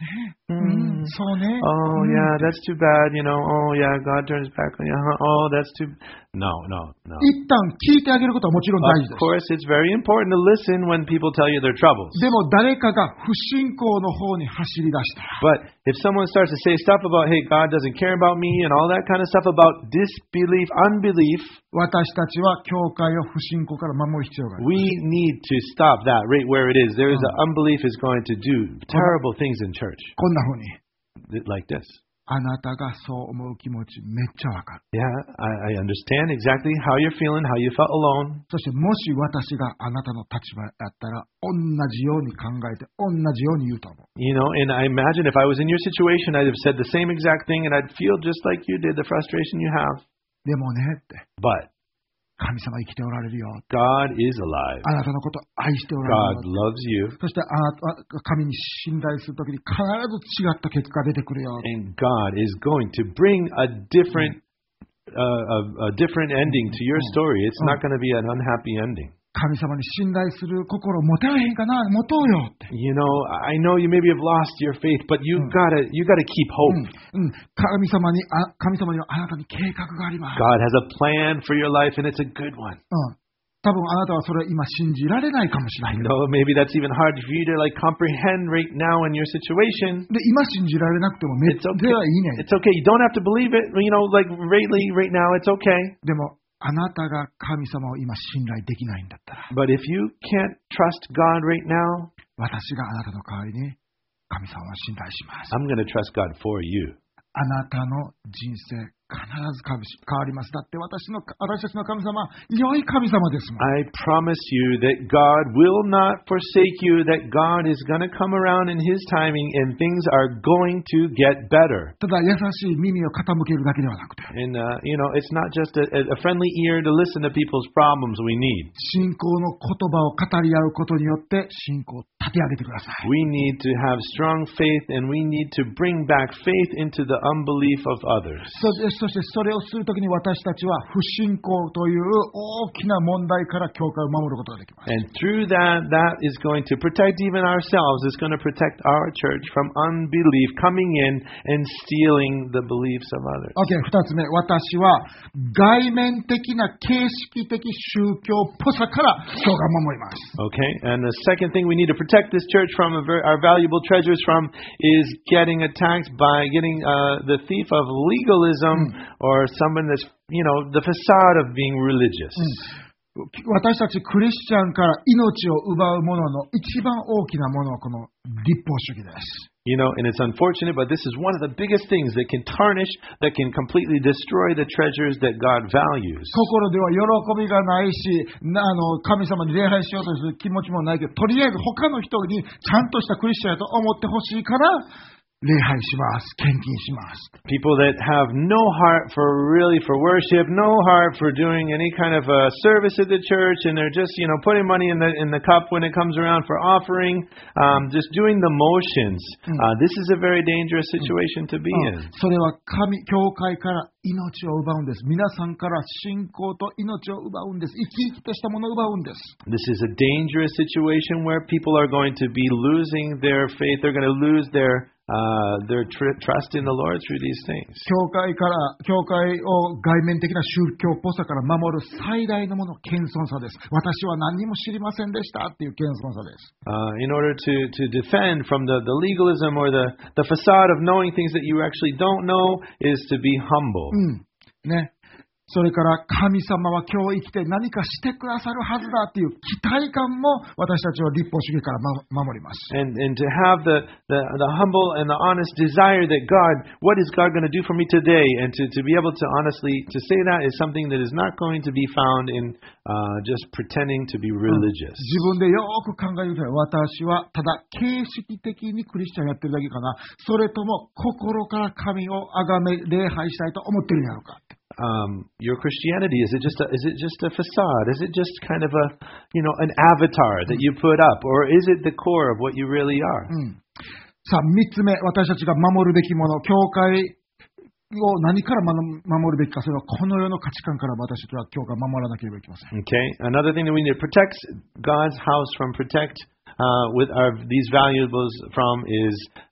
B: Mm.
A: そうね。
B: Oh, yeah, that's too bad, you know. Oh, yeah, God turns back on you. Oh, that's too... No, no, no.
A: 一旦聞いてあげることはもちろん大事
B: Of
A: です。
B: course, it's very important to listen when people tell you their troubles.
A: でも誰かが不信仰の方に走り出したら、
B: But if someone starts to say stuff about, hey, God doesn't care about me and all that kind of stuff about disbelief, unbelief,
A: 私たちは教会を不信仰から守る必要がある。
B: we need to stop that right where it is. There is an unbelief is going to do terrible things in church.
A: こんな風に、
B: Like this.
A: あなたがそう思う気持ちめっちゃわかる。
B: Yeah, I, I understand exactly how you're feeling, how you felt alone.
A: そしてもし私があなたの立場だったら、同じように考えて、同じように言うと思う。
B: You know, and I imagine if I was in your situation, I'd have said the same exact thing and I'd feel just like you did, the frustration you have.
A: でもねって、
B: But
A: 神様生きておられるよ。
B: God is alive.
A: あなたのこと愛しておられ
B: God
A: る
B: loves
A: よ。
B: you.
A: そしてあなたは神に信頼するときに必ず違った結果が出てくるよ。
B: And God is going to bring a different, uh, a, a different ending to your story. It's not going to be an unhappy ending.
A: 神様に信頼する心を持てへんかな、持とうよって。
B: You know, I know you maybe have lost your faith, but you gotta, you gotta keep hope.
A: うん、神様にあ、神様にはあなたに計画があります。
B: God has a plan for your life, and it's a good one.
A: うん、多分あなたはそれ今信じられないかもしれない
B: I
A: けど。
B: know maybe that's even hard for you to like comprehend right now in your situation.
A: で、今信じられなくてもめっ
B: It's
A: ちゃ
B: okay.
A: いいね。
B: It's okay. You don't have to believe it. You know, like rightly right now, it's okay.
A: でもあなたが神様を今信頼できないんだったら、
B: But if you can't trust God right now,
A: 私があなたの代わりに神様を信頼します。
B: I'm going to trust God for you.
A: あなたの人生必ず変わります。だって私の私たちの神様は良い神様ですもん。
B: I promise you that God will not forsake you, that God is going to come around in His timing and things are going to get better.
A: ただ優しい耳を傾けるだけではなくて、
B: And, uh, you know, it's not just a, a friendly ear to listen to people's problems we need.
A: 信仰の言葉を語り合うことによって信仰を立て上げてください。
B: We need to have strong faith and we need to bring back faith into the unbelief of others.
A: そしてそしてそれをするときに私たちは不信仰という大きな問題から教会を守ることができます。
B: And through that, that is going to protect even ourselves. It's going to protect our church from unbelief coming in and stealing the beliefs of others.
A: OK、二つ目、私は外面的な形式的宗教っぽさから教会を守ります。
B: Okay, and the second thing we need to protect this church from, our valuable treasures from, is getting attacked by getting uh, the thief of legalism or someone that's, you know, the facade of being religious.
A: 私たちクリスチャンから命を奪うものの一番大きなものはこの立法主義です。
B: You know, and it's unfortunate, but this is one of the biggest things that can tarnish, that can completely destroy the treasures that God values.
A: 心では喜びがないし、なあの神様に礼拝しようとする気持ちもないけど、とりあえず他の人にちゃんとしたクリスチャンやと思ってほしいから、礼拝します。献金します。
B: People that have no heart for really for worship, no heart for doing any kind of a service at the church, and they're just, you know, putting money in the in the cup when it comes around for offering, um, just doing the motions. Uh, this is a very dangerous situation to be in.
A: それは神、教会から命を奪うんです。皆さんから信仰と命を奪うんです。生き生きとしたものを奪うんです。
B: This is a dangerous situation where people are going to be losing their faith. They're going to lose their Uh, their tr- trust in the Lord through these things.
A: 教会から、教会を外面的な宗教っぽさから守る最大のもの、謙遜さです。私は何にも知りませんでしたっていう謙遜さです。
B: Uh, in order to, to defend from the, the legalism or the, the facade of knowing things that you actually don't know is to be humble.
A: うん。ね。それから神様は今日生きて何かしてくださるはずだという期待感も私たちは立法主義から守ります。
B: And, and to have the, the, the humble and the honest desire that God, what is God going to do for me today? And to, to be able to honestly, to say that is something that is not going to be found in uh, just pretending to be religious.
A: 自分でよく考えてください。私はただ形式的にクリスチャンやってるだけかな。それとも心から神を崇め礼拝したいと思ってるんやろうか。
B: Um, your Christianity, is it just a, is it just a facade? Is it just kind of a, you know, an avatar that you put up? Or is it the core of what you really are?
A: うん、さあ、三つ目、私たちが守るべきもの、教会を何から守るべきか、それはこの世の価値観から私たちは教会を守らなければいけません。
B: Okay. Another thing that we need to protect God's house from, protect uh, with our these valuables from is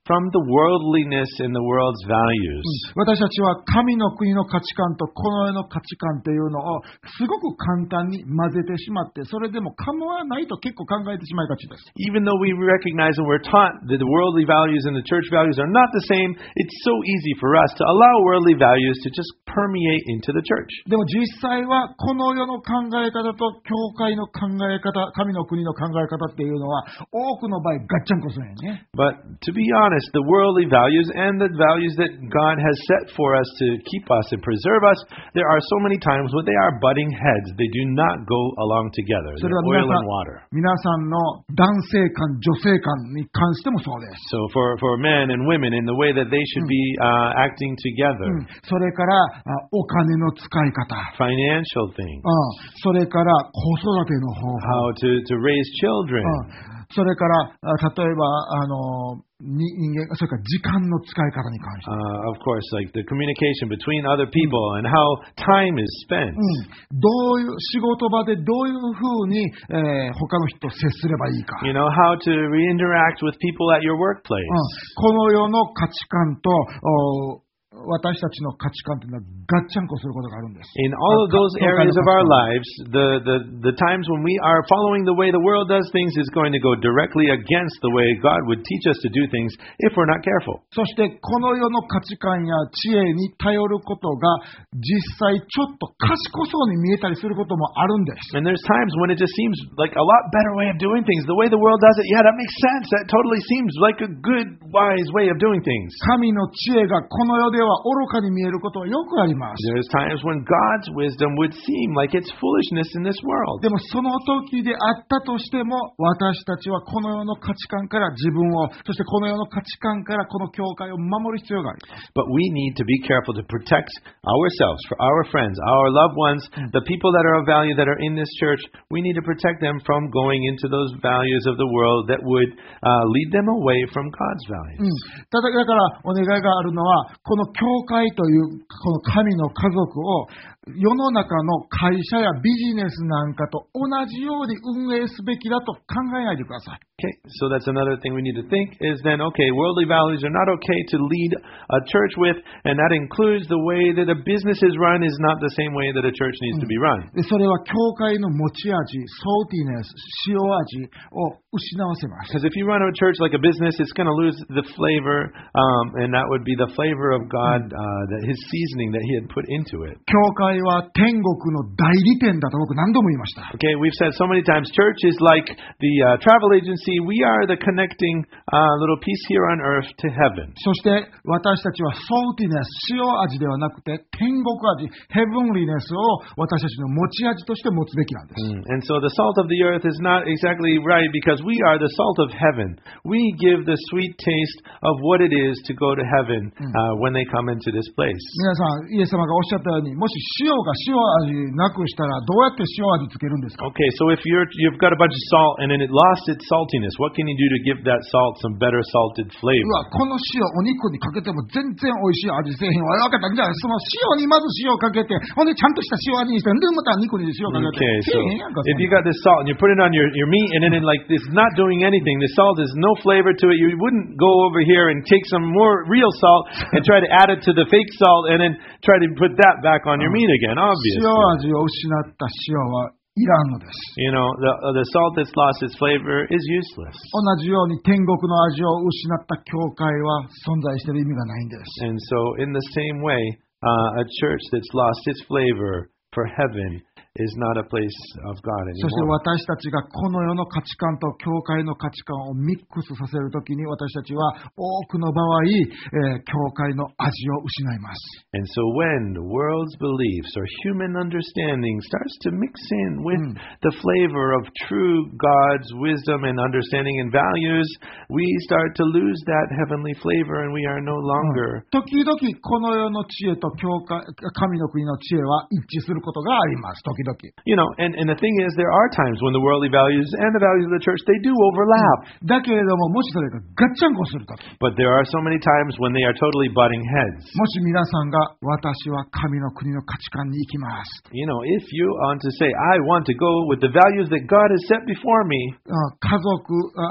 B: from the worldliness and the world's values.
A: 私たちは神の国の価値観とこの世の価値観というのをすごく簡単に混ぜてしまって、それでも構わないと結構考えてしまいがちです。
B: Even though we recognize and we're taught that the worldly values and the church values are not the same, it's so easy for us to allow worldly values to just permeate into the church.
A: でも実際はこの世の考え方と教会の考え方、神の国の考え方っていうのは多くの場合ガッチャンコするんやね。
B: But to be honest, the worldly values and the values that God has set for us to keep us and preserve us, there are so many times when they are butting heads. They do not go along together. They're oil and water.
A: 皆さんの男性観、女性観に関してもそうです。
B: So for, for men and women in the way that they should be uh, acting together.
A: それからお金の使い方。
B: Financial things.
A: それから子育ての方法。
B: How to, to raise children.
A: それから例えばあの人間、それから時間の使い方に関して。
B: Uh, of course, like the communication between other people and how time is spent.
A: どういう仕事場でどういうふうに、えー、他の人と接すればいいか。
B: You know, how to interact with people at your workplace.
A: この世の価値観と私たちの価値観というのはガッチャンコすることがあるんです。
B: In all of those areas of our lives, the, the, the times when we are following the way the world does things is going to go directly against the way God would teach us to do things if we're not careful.
A: そしてこの世の価値観や知恵に頼ることが実際ちょっと賢そうに見えたりすることもあるんです。
B: And there's times when it just seems like a lot better way of doing things. The way the world does it, yeah, that makes sense. That totally seems like a good, wise way of doing things.
A: 神の知恵がこの世では愚かに見えることはよくあります。
B: There's times when God's wisdom would seem like it's foolishness in this world.
A: でもその時であったとしても、私たちはこの世の価値観から自分を、そしてこの世の価値観からこの教会を守る必要があります。
B: But we need to be careful to protect ourselves, for our friends, our loved ones, the people that are of value that are in this church. We need to protect them from going into those values of the world that would uh, lead them away from God's values.
A: ただ、だからお願いがあるのは、この教会というこの神の家族を世の中の会社やビジネスなんかと同じように運営すべきだと考えないでください。
B: Okay, so that's another thing we need to think is then, okay, worldly values are not okay to lead a church with, and that includes the way that a business is run is not the same way that a church needs to be run.
A: それは教会の持ち味、ソーティネス、塩味を失わせます。
B: Because if you run a church like a business, it's going to lose the flavor, um, and that would be the flavor of God, uh, that His seasoning that He had put into it.
A: 教会は天国の代理店だと僕何度も言いました。
B: Okay, we've said so many times, church is like the uh, travel agency. We are the connecting uh, little piece here on earth to heaven.
A: そして私たちはソーティネス、塩味ではなくて天国味、ヘブンリネスを私たちの持ち味として持つべきなんです。
B: Mm. And so the salt of the earth is not exactly right because we are the salt of heaven. We give the sweet taste of what it is to go to heaven uh, when they come into this place.
A: 皆さん、イエス様がおっしゃったように、もし塩が塩味なくしたらどうやって塩味つけるんですか？
B: Okay, so if you're, you've got a bunch of salt and then it lost its saltiness, what can you do to give that salt some better salted flavor?
A: うわ、この塩お肉にかけても全然美味しい味せえへんわ。分かった。じゃあその塩にまず塩かけて、ほんでちゃんとした塩味にして、でまた肉に塩かけて。
B: Okay, so if you got this salt and you put it on your, your meat and then it like it's not doing anything, the salt has no flavor to it, you wouldn't go over here and take some more real salt and try to add it to the fake salt and then try to put that back on your meat again, obviously.
A: 塩味を失った塩はいらんのです。
B: You know, the, the salt that's lost its flavor is useless.
A: 同じように天国の味を失った教会は存在している意味がないんです。
B: And so in the same way, uh, a church that's lost its flavor for heaven is not a place of God anymore.
A: そして私たちがこの世の価値観と教会の価値観をミックスさせるときに私たちは多くの場合、えー、教会の味を失います。
B: And so when the world's beliefs or human understanding starts to mix in with mm. the flavor of true God's wisdom and understanding and values, we start to lose that heavenly flavor and we are no longer.
A: 時々この世の知恵と教会、神の国の知恵は一致することがあります。時々。
B: You know, and, and the thing is, there are times when the worldly values and the values of the church, they do overlap.
A: だけれども、もしそれがガッチャンコするとき。
B: But there are so many times when they are totally butting heads.
A: もし皆さんが、私は神の国の価値観に行きます。
B: You know, if you want to say, I want to go with the values that God has set before me.
A: 家族、あの、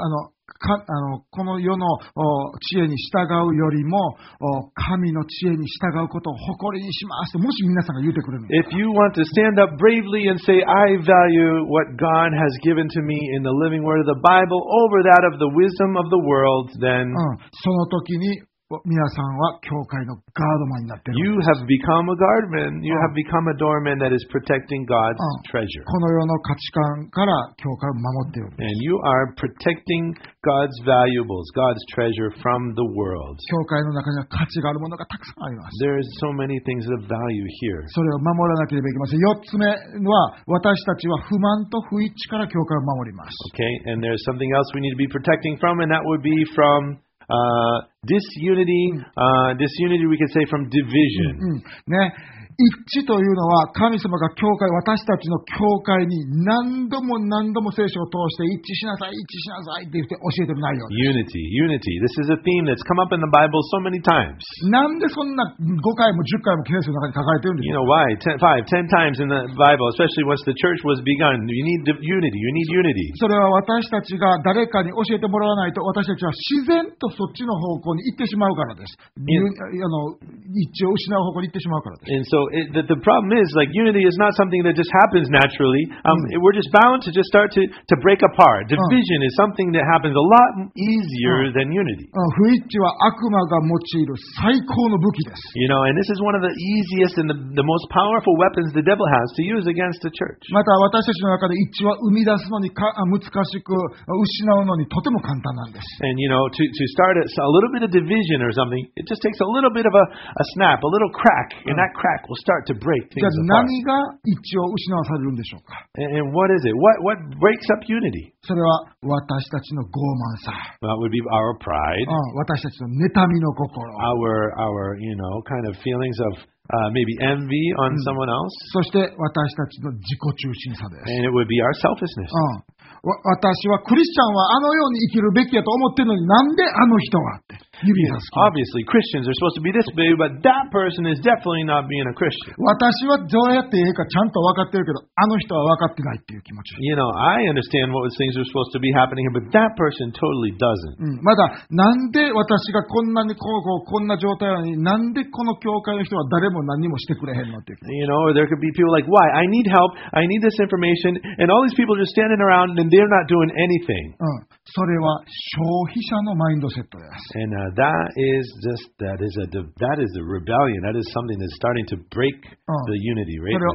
A: かあのこの世の知恵に従うよりも神の知恵に従うことを誇りにしますともし皆さんが言うてくれるの
B: If you want to stand up bravely and say, I value what God has given to me in the living word of the Bible over that of the wisdom of the world, then、
A: うん、その時に皆さんは教会のガードマンになっている。
B: You have become a guardman. You have become a doorman that is protecting God's treasure.
A: この世の価値観から教会を守っている。
B: And you are protecting God's valuables, God's treasure from the world.
A: 教会の中には価値があるものがたくさんあります。
B: There is so many things of value here.
A: それを守らなければいけません。四つ目は私たちは不満と不一致から教会を守ります。
B: Okay, and there's something else we need to be protecting from, and that would be from Uh, disunity, uh, disunity we could say from division.
A: うんうんね、一致というのは神様が教会、私たちの教会に何度も何度も聖書を通して一致しなさい、一致しなさいって言って教えてる内容です。
B: Unity, unity. This is a theme that's come up in the Bible so many times.
A: なんでそんなごかいもじゅっかいも聖書の中に書かれてるんですか
B: You know why? Ten, five, ten times in the Bible, especially once the church was begun. You need unity, you need unity.
A: それは私たちが誰かに教えてもらわないと私たちは自然とそっちの方向に行ってしまうからです。
B: Yeah.
A: あの一致を失う方向に行ってしまうからです。
B: And so it, the, the problem is, like, unity is not something that just happens naturally. Um, mm. We're just bound to just start to, to break apart. Division uh. is something that happens a lot easier uh. than unity.
A: Uh, 不一致は悪魔が用いる最高の武器です。
B: You know, and this is one of the easiest and the, the most powerful weapons the devil has to use against the church.
A: また私たちの中で一致は生み出すのにか難しく、失うのにとても簡単なんです。
B: And you know, to, to start a, a little bit of division or something, it just takes a little bit of a, a snap, a little crack, and that crack will start to break things apart.
A: 何が一致を失わされるんでしょうか
B: and, and what is it? What, what breaks up unity?
A: それは私たちの傲慢さ。
B: That would be our pride.
A: 私たちの妬みの心。
B: Our, our, you know, kind of feelings of uh, maybe envy on、うん、someone else.
A: そして私たちの自己中心さです。
B: And it would be our selfishness.
A: 私はクリスチャンはあのように生きるべきやと思ってるのになんであの人はって。
B: Obviously, Christians are supposed to be this way, but that person is definitely not being a Christian.
A: 私はどうやっていいかちゃんと分かってるけど、あの人は分かってないっていう気持ち。
B: You know, I understand what things are supposed to be happening here, but that person totally doesn't.
A: うん、まだなんで私がこんなにこうこうこんな状態なのになんでこの教会の人は誰も何もしてくれへんのっていう。
B: You know, there could be people like, why? I need help. I need this information, and all these people are just standing around and they're not doing anything.
A: うん、それは消費者のマインドセットです。
B: And、uh, that is just that is a that is a rebellion. That is something that's starting to break the unity right there.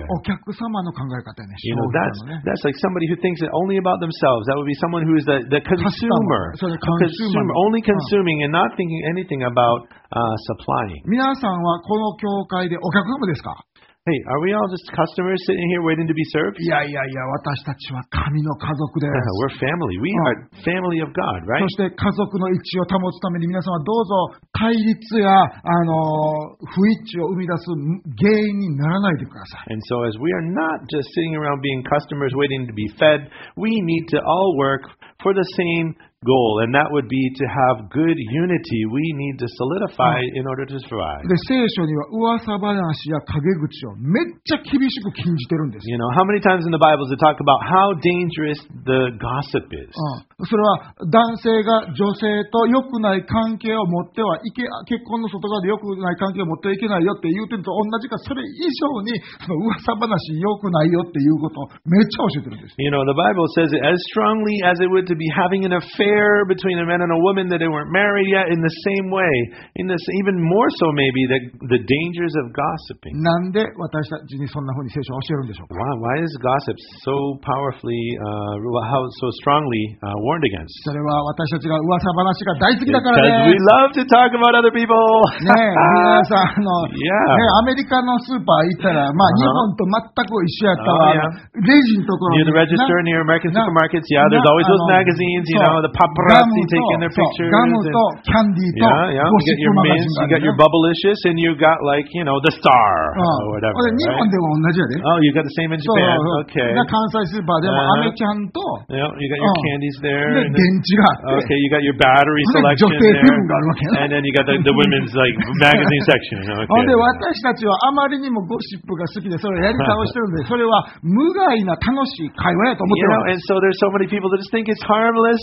B: You know, that's that's like somebody who thinks only about themselves. That would be someone who is the, the consumer,
A: so the consumer,
B: consumer, only consuming and not thinking anything about uh, supplying.
A: 皆さんはこの教会でお客様ですか?
B: Hey, are we all just customers sitting here waiting to be served?
A: いやいやいや、私たちは神の家族です。
B: We're family. We are family of God, right?
A: そして家族の一致を保つために皆さんはどうぞ対立やあの不一致を生み出す原因にならないでください。
B: And so as we are not just sitting around being customers waiting to be fed, we need to all work for the same goal, and that would be to have good unity. We need to solidify in order to survive.
A: で、聖書には噂話や陰口をめっちゃ厳しく禁じてるんです。
B: You know, how many times in the Bible does it talk about how dangerous the gossip is?
A: それは男性が女性と良くない関係を持ってはいけ、結婚の外側で良くない関係を持ってはいけないよって言うてると同じかそれ以上にその噂話良くないよっていうことをめっちゃ教えてるんです。
B: You know, the Bible says it as strongly as it would to be having an affair between a man and a woman that they weren't married yet, in the same way, in this even more so maybe that the dangers of gossiping.
A: なんで私たちにそんな風に聖書を教えるんでしょうか?
B: Why, why is gossip so powerfully, uh, how so strongly uh, warned against?
A: それは私たちが噂話が大好きだからね。
B: Because we love to talk about other people.
A: ねえ、皆さんあの、
B: yeah.
A: ね、アメリカのスーパー行ったら、まあ、uh-huh. 日本と全く一緒やったわ。Oh, yeah. レジのところに。
B: Near the register, near American supermarkets, yeah, there's always those magazines, you know, the paparazzi taking their pictures.
A: ガムとキャンディーと
B: yeah, yeah.
A: ゴシップマガジン
B: You got your Bubblicious and you got like, you know, the Star or whatever.
A: 日本でも同じやで。
B: Oh, you got the same in Japan. Okay.
A: 関西スーパーでもアメちゃんと
B: Yeah, you got your candies there.
A: で、電池があって。
B: Okay, you got your battery selection there. And then you got the, the women's like magazine section. Okay.
A: で、私たちはあまりにもゴシップが好きでそれをやり倒してるんで、それは無害な楽しい会話やと思ってる。
B: You know, and so there's so many people that just think it's harmless. You know, I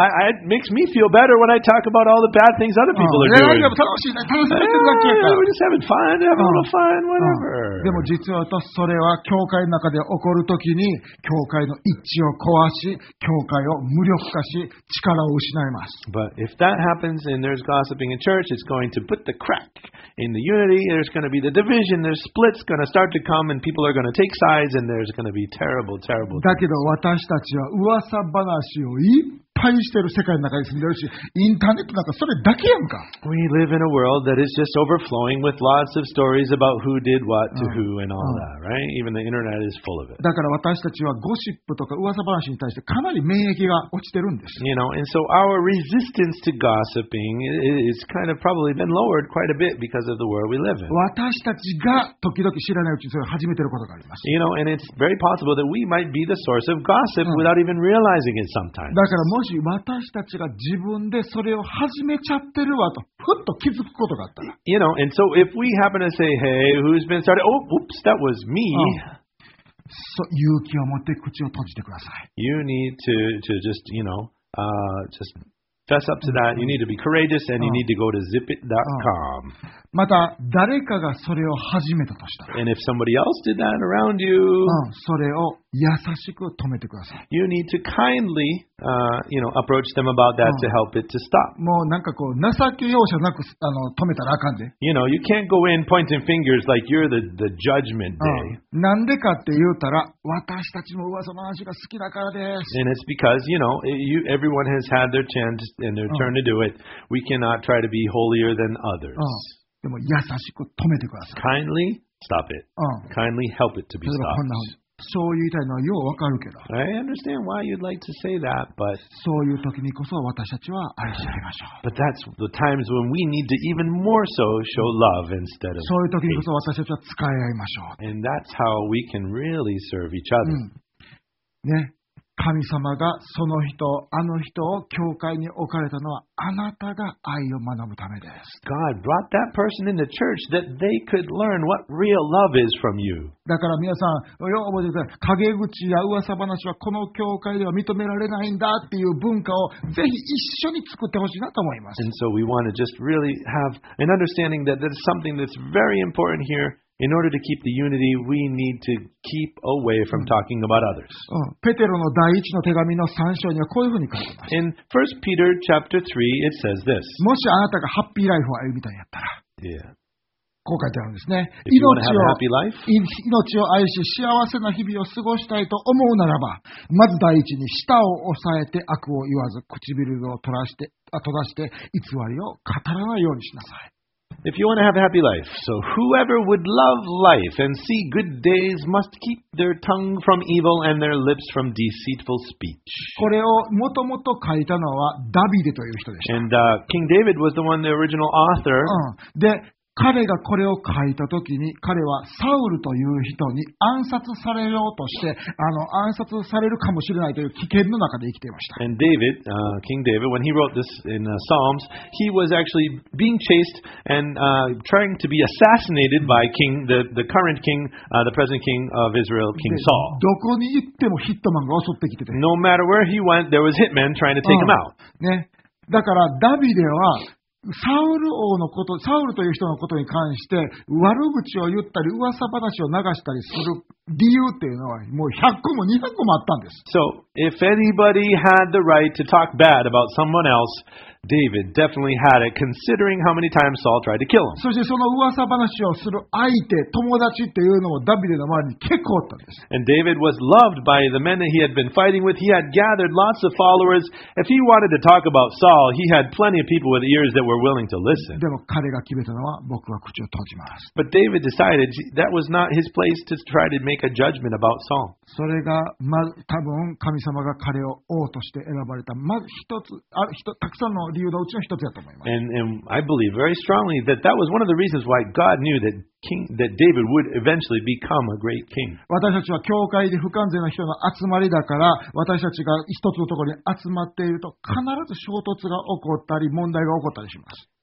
B: I, it makes me feel better when I talk about all the bad things other people are
A: い
B: doing.
A: や、楽しいね。楽しめてるだけやか
B: Yeah,
A: ら。
B: we're just having fun, having a little fun,
A: うんでも
B: whatever.
A: 実はとそれは教会の中で起こるときに教会の一致を壊し、教会を無力化し、力を失います。
B: But if that happens and there's gossiping in church, it's going to put the crack in the unity. There's going to be the division. There's splits going to start to come, and people are going to take sides, and there's going to be terrible, terrible.
A: だけど私たちは噂話をいっぱいしてる世界の中に住んでるし、インターネットなんかそれだけやんか。
B: We live in a world that is just overflowing with lots of stories about who did what to who and all that, right? Even the internet is full of it.
A: だから私たちはゴシップとか噂話に対してかなり免疫が落ちてるんです。
B: You know, and so our resistance to gossiping is kind of probably been lowered quite a bit because of the world we live in.
A: 私たちが時々知らないうちにそれを始めてることがあります。
B: You know, and it's very possible that we might be the source of gossip without even realizing it sometimes.
A: だからもし私たちが自分でそれを始めちゃってるわと、ふっと気づくことがあったら。
B: You know, and so if we happen to say, hey, who's been started? Oh, oops, that was me.
A: そ勇気を持って口を閉じてください。
B: You need to, to just, you know, uh, just fess up to that. You need to be courageous, and you need to go to zip it dot com.
A: また誰かがそれを始めたとしたら、
B: And if somebody else did that around you,
A: うんそれを優しく止めてください。
B: you need to kindly, uh, you know, approach them about that to help it to stop.
A: もうなんかこう情け容赦なくあの止めたらあかんで。
B: You know, you can't go in pointing fingers like you're the, the judgment day.
A: うんなんでかって言うたら、私たちも噂話が好きだからです。
B: And it's because, you know, you, everyone has had their chance and their turn to do it. We cannot try to be holier than others.
A: でも優しく止めてください。
B: Kindly stop it.
A: うん
B: Kindly help it to be
A: 例えばこんなふう
B: stopped.
A: に。そう言いたいのはようわかるけど、
B: I understand why you'd like to say that, but
A: そういう時にこそ私たちは愛してあげましょう。
B: but that's the times when we need to even more so show love instead of
A: そういう時にこ
B: hate.
A: そ私たちは使い合いましょ
B: And that's how we can really serve each other.
A: う。うんね。神様がその人、あの人を教会に置かれたのはあなたが愛を学ぶためです。
B: God brought that person in the church that they could learn what real love is from you.
A: だから皆さん、よく覚えてください。陰口や噂話はこの教会では認められないんだっていう文化をぜひ一緒に作ってほしいなと思います。
B: And so we want to just really have an understanding that that's something that's very important here. In order to keep the unity, we need to keep away from talking about others.
A: うんペテロの第一の手紙のさん章にはこういうふうに書いてます。
B: In First Peter chapter three, it says this.
A: もしあなたがハッピーライフを歩みたいんやったら、
B: Yeah.
A: こう書いてあるんですね。
B: If you want to
A: 命
B: have
A: を
B: a happy life,
A: 命を愛し幸せな日々を過ごしたいと思うならば、まず第一に舌を抑えて悪を言わず、唇を取らしてあ閉ざして偽りを語らないようにしなさい。
B: if you want to have a happy life, so whoever would love life and see good days must keep their tongue from evil and their lips from deceitful speech.
A: これをもともと書いたのはダビデという人でした。
B: And uh, King David was the one, the original author.
A: うん、で、彼がこれを書いたときに、彼はサウルという人に暗殺されようとして、あの暗殺されるかもしれないという危険の中で生きていました。
B: And David, uh, King David, when he wrote this in uh, Psalms, he was actually being chased and uh, trying to be assassinated by King, the, the current king, uh, the present king of Israel, King
A: で
B: Saul.
A: どこに行ってもヒットマンが襲ってきてて、
B: No matter where he went, there was hitmen trying to take him out.
A: ね、だからダビデはサウル王のこと、サウルという人のことに関して悪口を言ったり噂話を流したりする理由っていうのはもうひゃっこもにひゃっこもあったんです。
B: So, if anybody had the right to talk bad about someone else, David definitely had it, considering how many times Saul tried to kill him.
A: そしてその噂話をする相手、友達っていうのもダビデの周りに結構あったんです。
B: And David was loved by the men that he had been fighting with. He had gathered lots of followers. If he wanted to talk about Saul, he had plenty of people with ears that were willing to listen.
A: でも彼が決めたのは僕は口を閉じます。
B: But David decided that was not his place to try to make a judgment about Saul.
A: それがまず多分神様が彼を王として選ばれたまず一つある人たくさんの理由のうちの一つだと思います。
B: And, and I believe very strongly that that was one of the reasons why God knew that King, that David would eventually become a great king.
A: 私たちは教会で不完全な人の集まりだから、私たちが一つのところに集まっていると必ず衝突が起こったり問題が起こったりします。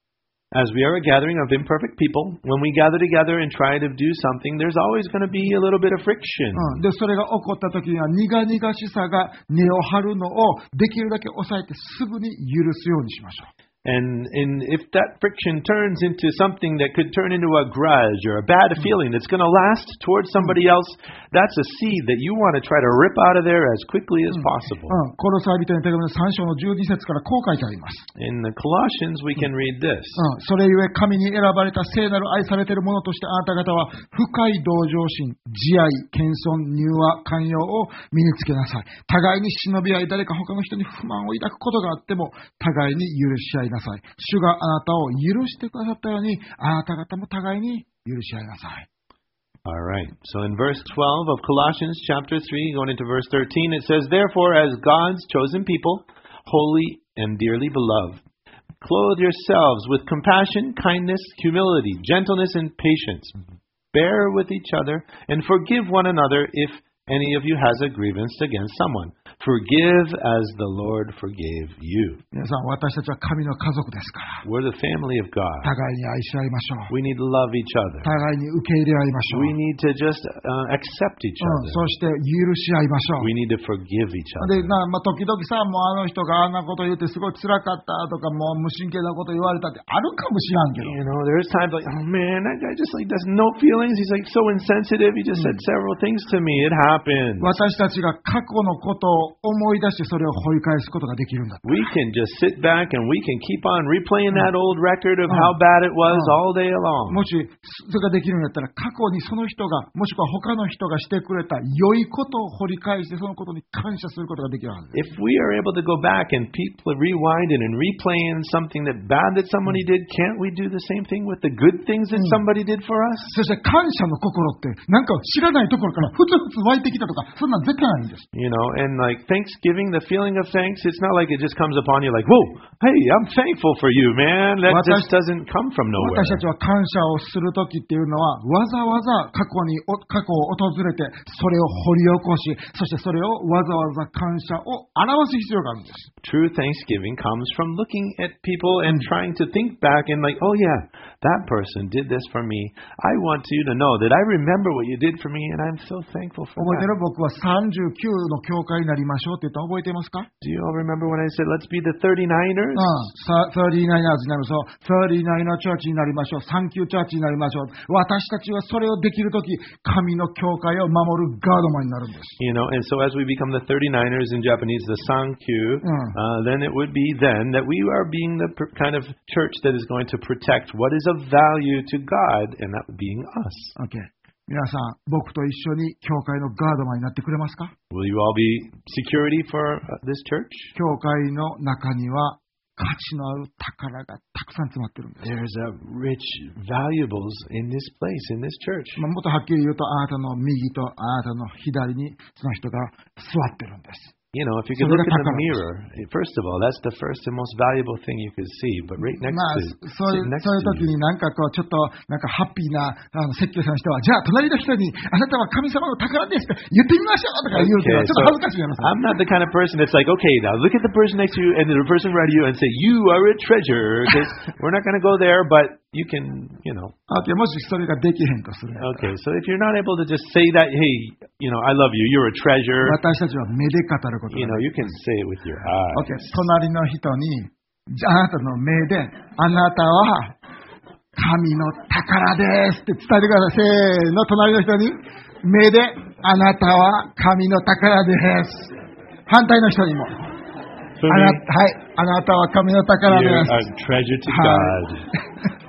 B: As we are a gathering of imperfect people, when we gather together and try to do something, there's always going to be a little bit of friction.
A: うん、で、それが起こった時には苦々しさが根を張るのをできるだけ抑えてすぐに許すようにしましょう。
B: And, and if that friction turns into something that could turn into a grudge or a bad feeling that's going to last towards somebody else, that's a seed that you want to try to rip out of there as quickly as possible.
A: うん、コロサイ人への手紙のさん章のじゅうに節からこう書いてあります。
B: In the Colossians, we can read this.
A: うん、それゆえ神に選ばれた聖なる愛されている者としてあなた方は深い同情心、慈愛、謙遜、柔和、寛容を身につけなさい。互いに忍び合い、誰か他の人に不満を抱くことがあっても互いに許し合いなさい。主があなたを許してくださったように、あなた方も互いに許し合いなさい。
B: All right. So in verse twelve of Colossians chapter three, going into verse thirteen, it says, Therefore, as God's chosen people, holy and dearly beloved, clothe yourselves with compassion, kindness, humility, gentleness, and patience. Bear with each other and forgive one another if any of you has a grievance against someone. Forgive as the Lord forgave you.
A: 皆さん、私たちは神の家族ですから。
B: We're the family of God.
A: 互いに愛し合いましょう。
B: We need to love each other.
A: 互いに受け入れ合いましょう。
B: We need to just uh, accept each
A: うん、
B: other.
A: そして許し合いましょう。
B: We need to forgive each
A: で、
B: other.
A: なまあ、時々さ、もうあの人があんなこと言ってすごい辛かったとか、もう無神経なこと言われたってあるかもしらんけど。
B: You know, there's times like, oh man, that guy just like does no feelings. He's like so insensitive. He just said several things to me. It happened.
A: 私たちが過去のことを思い出してそれを掘り返すことができるんだ。
B: We can just sit back and we can keep on replaying that old record of how bad it was all day long.
A: もしそれができるんだったら、過去にその人が、もしくは他の人がしてくれた良いことを掘り返して、そのことに感謝することができるはずです。
B: If we are able to go back and people rewinding and replaying something that bad that somebody did, can't we do the same thing with the good things that somebody did for us?
A: そして感謝の心って、なんか知らないところからふつふつ湧いてきたとか、そんなん絶対ないんです。
B: You know, and like Thanksgiving, the feeling of thanks, it's not like it just comes upon you like, whoa, hey, I'm thankful for you, man. That just doesn't come from nowhere.
A: 私たちは感謝をするときっていうのは、わざわざ過去に、過去を訪れて、それを掘り起こし、そしてそれをわざわざ感謝を表す必要があるんです。
B: True Thanksgiving comes from looking at people and trying to think back and like, oh yeah, that person did this for me. I want you to know that I remember what you did for me and I'm so thankful for
A: 覚えて
B: that.
A: る？僕はさんじゅうきゅうの教会になりましょうって言ったの覚えていますか？
B: Do you all remember when I said, let's be the thirty-niners?
A: うん、さサーティーナイナーズになりましょう。サーティーナイナーチャーチになりましょう。サンキューチャーチになりましょう。私たちはそれをできるとき、神の教会を守るガードマンになるんです。
B: You know, and so as we become the thirty-niners in Japanese, the Sankyu, uh, then it would be then that we are being the pr- kind of church that is going to protect what is of value to God, and that being us.
A: Okay. 皆さん、僕と一緒に教会のガードマンになってくれますか？
B: Will you all be security for this church?
A: 教会の中には価値のある宝がたくさん詰まってるんです。
B: There's a rich valuables in this place, in this church.
A: まあ、もっとはっきり言うと、あなたの右とあなたの左にその人が座ってるんです。
B: You know, if you could look in the mirror, first of all, that's the first and most valuable thing you could see. But right next
A: まあ、
B: to
A: そういう、
B: next
A: そういう時
B: to
A: になんかこう、ちょっと、なんかハッピーなあの説教者の人は、じゃあ隣の人に、あなたは神様の宝ですって言ってみましょうとか言うけど、
B: Okay,
A: ちょっと恥ずかしいやろ。
B: I'm not the kind of person that's like, okay, now look at the person next to you and the person right to you and say, you are a treasure. We're not going to go there, but you can, you know.
A: Okay, もしそれができへんとする。
B: Okay, so if you're not able to just say that, hey, you know, I love you, you're a treasure.
A: 私たちは目で語ることが
B: You
A: で
B: know,
A: き
B: you
A: る。
B: can say it with your eyes.
A: Okay, 隣の人に、じゃああなたの目で、あなたは神の宝ですって伝えてください。せーの、隣の人に、目で、あなたは神の宝です。反対の人にも。
B: So
A: あな、はい、あなたは神の宝
B: you're
A: です。
B: a treasure to
A: はい
B: God.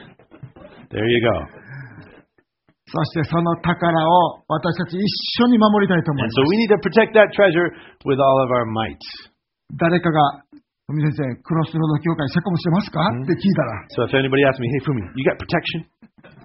B: There you go.
A: そしてその宝を私たち一緒に守りたいと思い
B: And
A: ます
B: so。we need to protect that treasure with all of our might.
A: 誰かが、ふみ先生、クロスロード教会、セコムしてますか、って聞いたら、
B: So if anybody asks me, hey, Fumi, you got protection?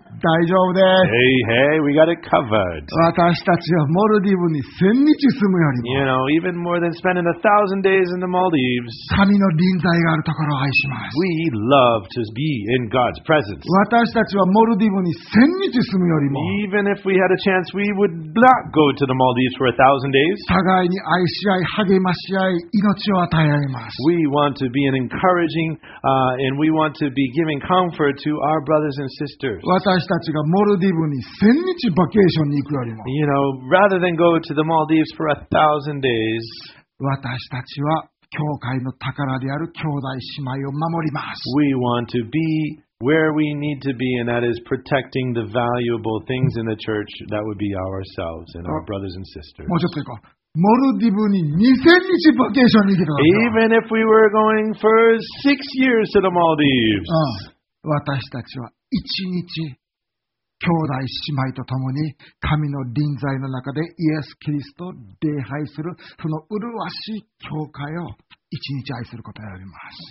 A: 大丈夫です。
B: Hey, hey, we got it covered.
A: 私たちはモルディブに千日住むよりも、
B: You know, even more than spending a thousand days in the Maldives,
A: 神の臨在があるところを愛します。
B: we love to be in God's presence.
A: 私たちはモルディブに千日住むよりも、
B: Even if we had a chance, we would not go to the Maldives for a thousand days.
A: 互いに愛し合い、励まし合い、命を与えられます。
B: We want to be an encouraging, uh, and we want to be giving comfort to our brothers and sisters.
A: 私たちがモルディブに千日バケーションに行くよりも、
B: You know, rather than go to the Maldives for a thousand days,
A: 私たちは教会の宝である兄弟姉妹を守ります。
B: we want to be where we need to be, and that is protecting the valuable things in the church. That would be ourselves and our brothers and sisters.
A: もうちょっと行こう。モルディブににせん日バケーションに行けたから。
B: Even if we were going for six years to the Maldives,
A: うん、私たちは一日兄弟姉妹と共に神の臨在の中でイエス・キリストを礼拝するその麗しい教会を一日愛することを選びます。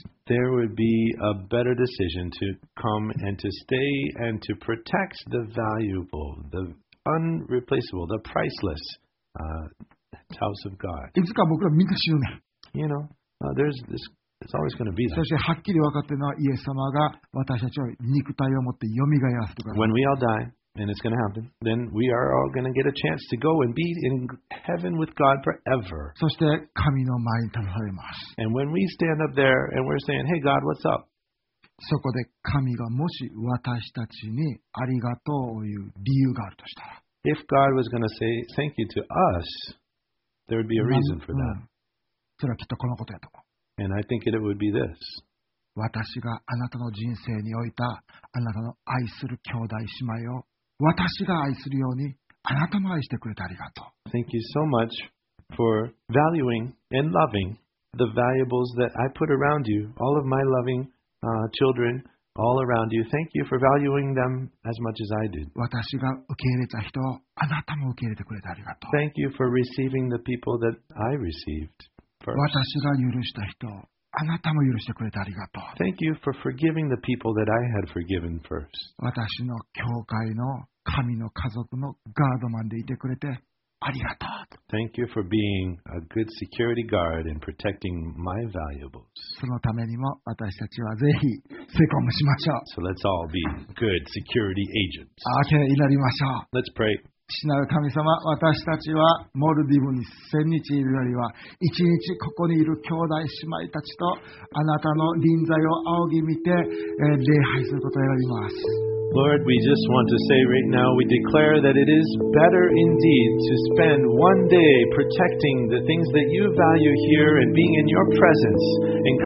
B: there would be a better decision to come and to stay and to protect the valuable, the unreplaceable, the priceless uh, house of God.
A: いつか僕らみんな死ぬね。
B: You know, uh, there's this. It's always going to be
A: そ
B: there.
A: してはっきり分かっているのはイエス様が私たちを肉体を持って蘇らせてください。
B: When we all die, and it's going to happen, then we are all going to get a chance to go and be in heaven with God forever.
A: そして神の前に立たされます。
B: And when we stand up there and we're saying, "Hey God, what's up?"
A: そこで神がもし私たちにありがとうという理由があるとしたら、
B: If God was going to say thank you to us, there would be a reason for
A: う
B: that.
A: ん、それはきっとこのことやと思う。
B: And I think it would be this.
A: 私があなたの人生においたあなたの愛する兄弟姉妹を私が愛するようにあなたも愛してくれてありがとう。
B: Thank you so much for valuing and loving the valuables that I put around you, all of my loving uh, children all around you. Thank you for valuing them as much as I did.
A: 私が受け入れた人をあなたも受け入れてくれてありがとう。
B: Thank you for receiving the people that I received first.
A: 私が許した人をあなたも許してくれてありがとう。
B: Thank you for forgiving the people that I had forgiven first.
A: 私の教会の神の家族のガードマンでいてくれてありがとう。
B: Thank you for being a good security guard and protecting my valuables.
A: そのためにも私たちはぜひセコムしましょう。
B: So let's all be good security agents.
A: あけ祈りましょう。
B: Let's pray.
A: 父なる神様、私たちはモルディブに千日いるよりは、一日ここにいる兄弟姉妹たちとあなたの臨在を仰ぎ見て、えー、礼拝することを選びます。
B: Lord, we just want to say right now, we declare that it is better indeed to spend one day protecting the things that you value here and being in your presence and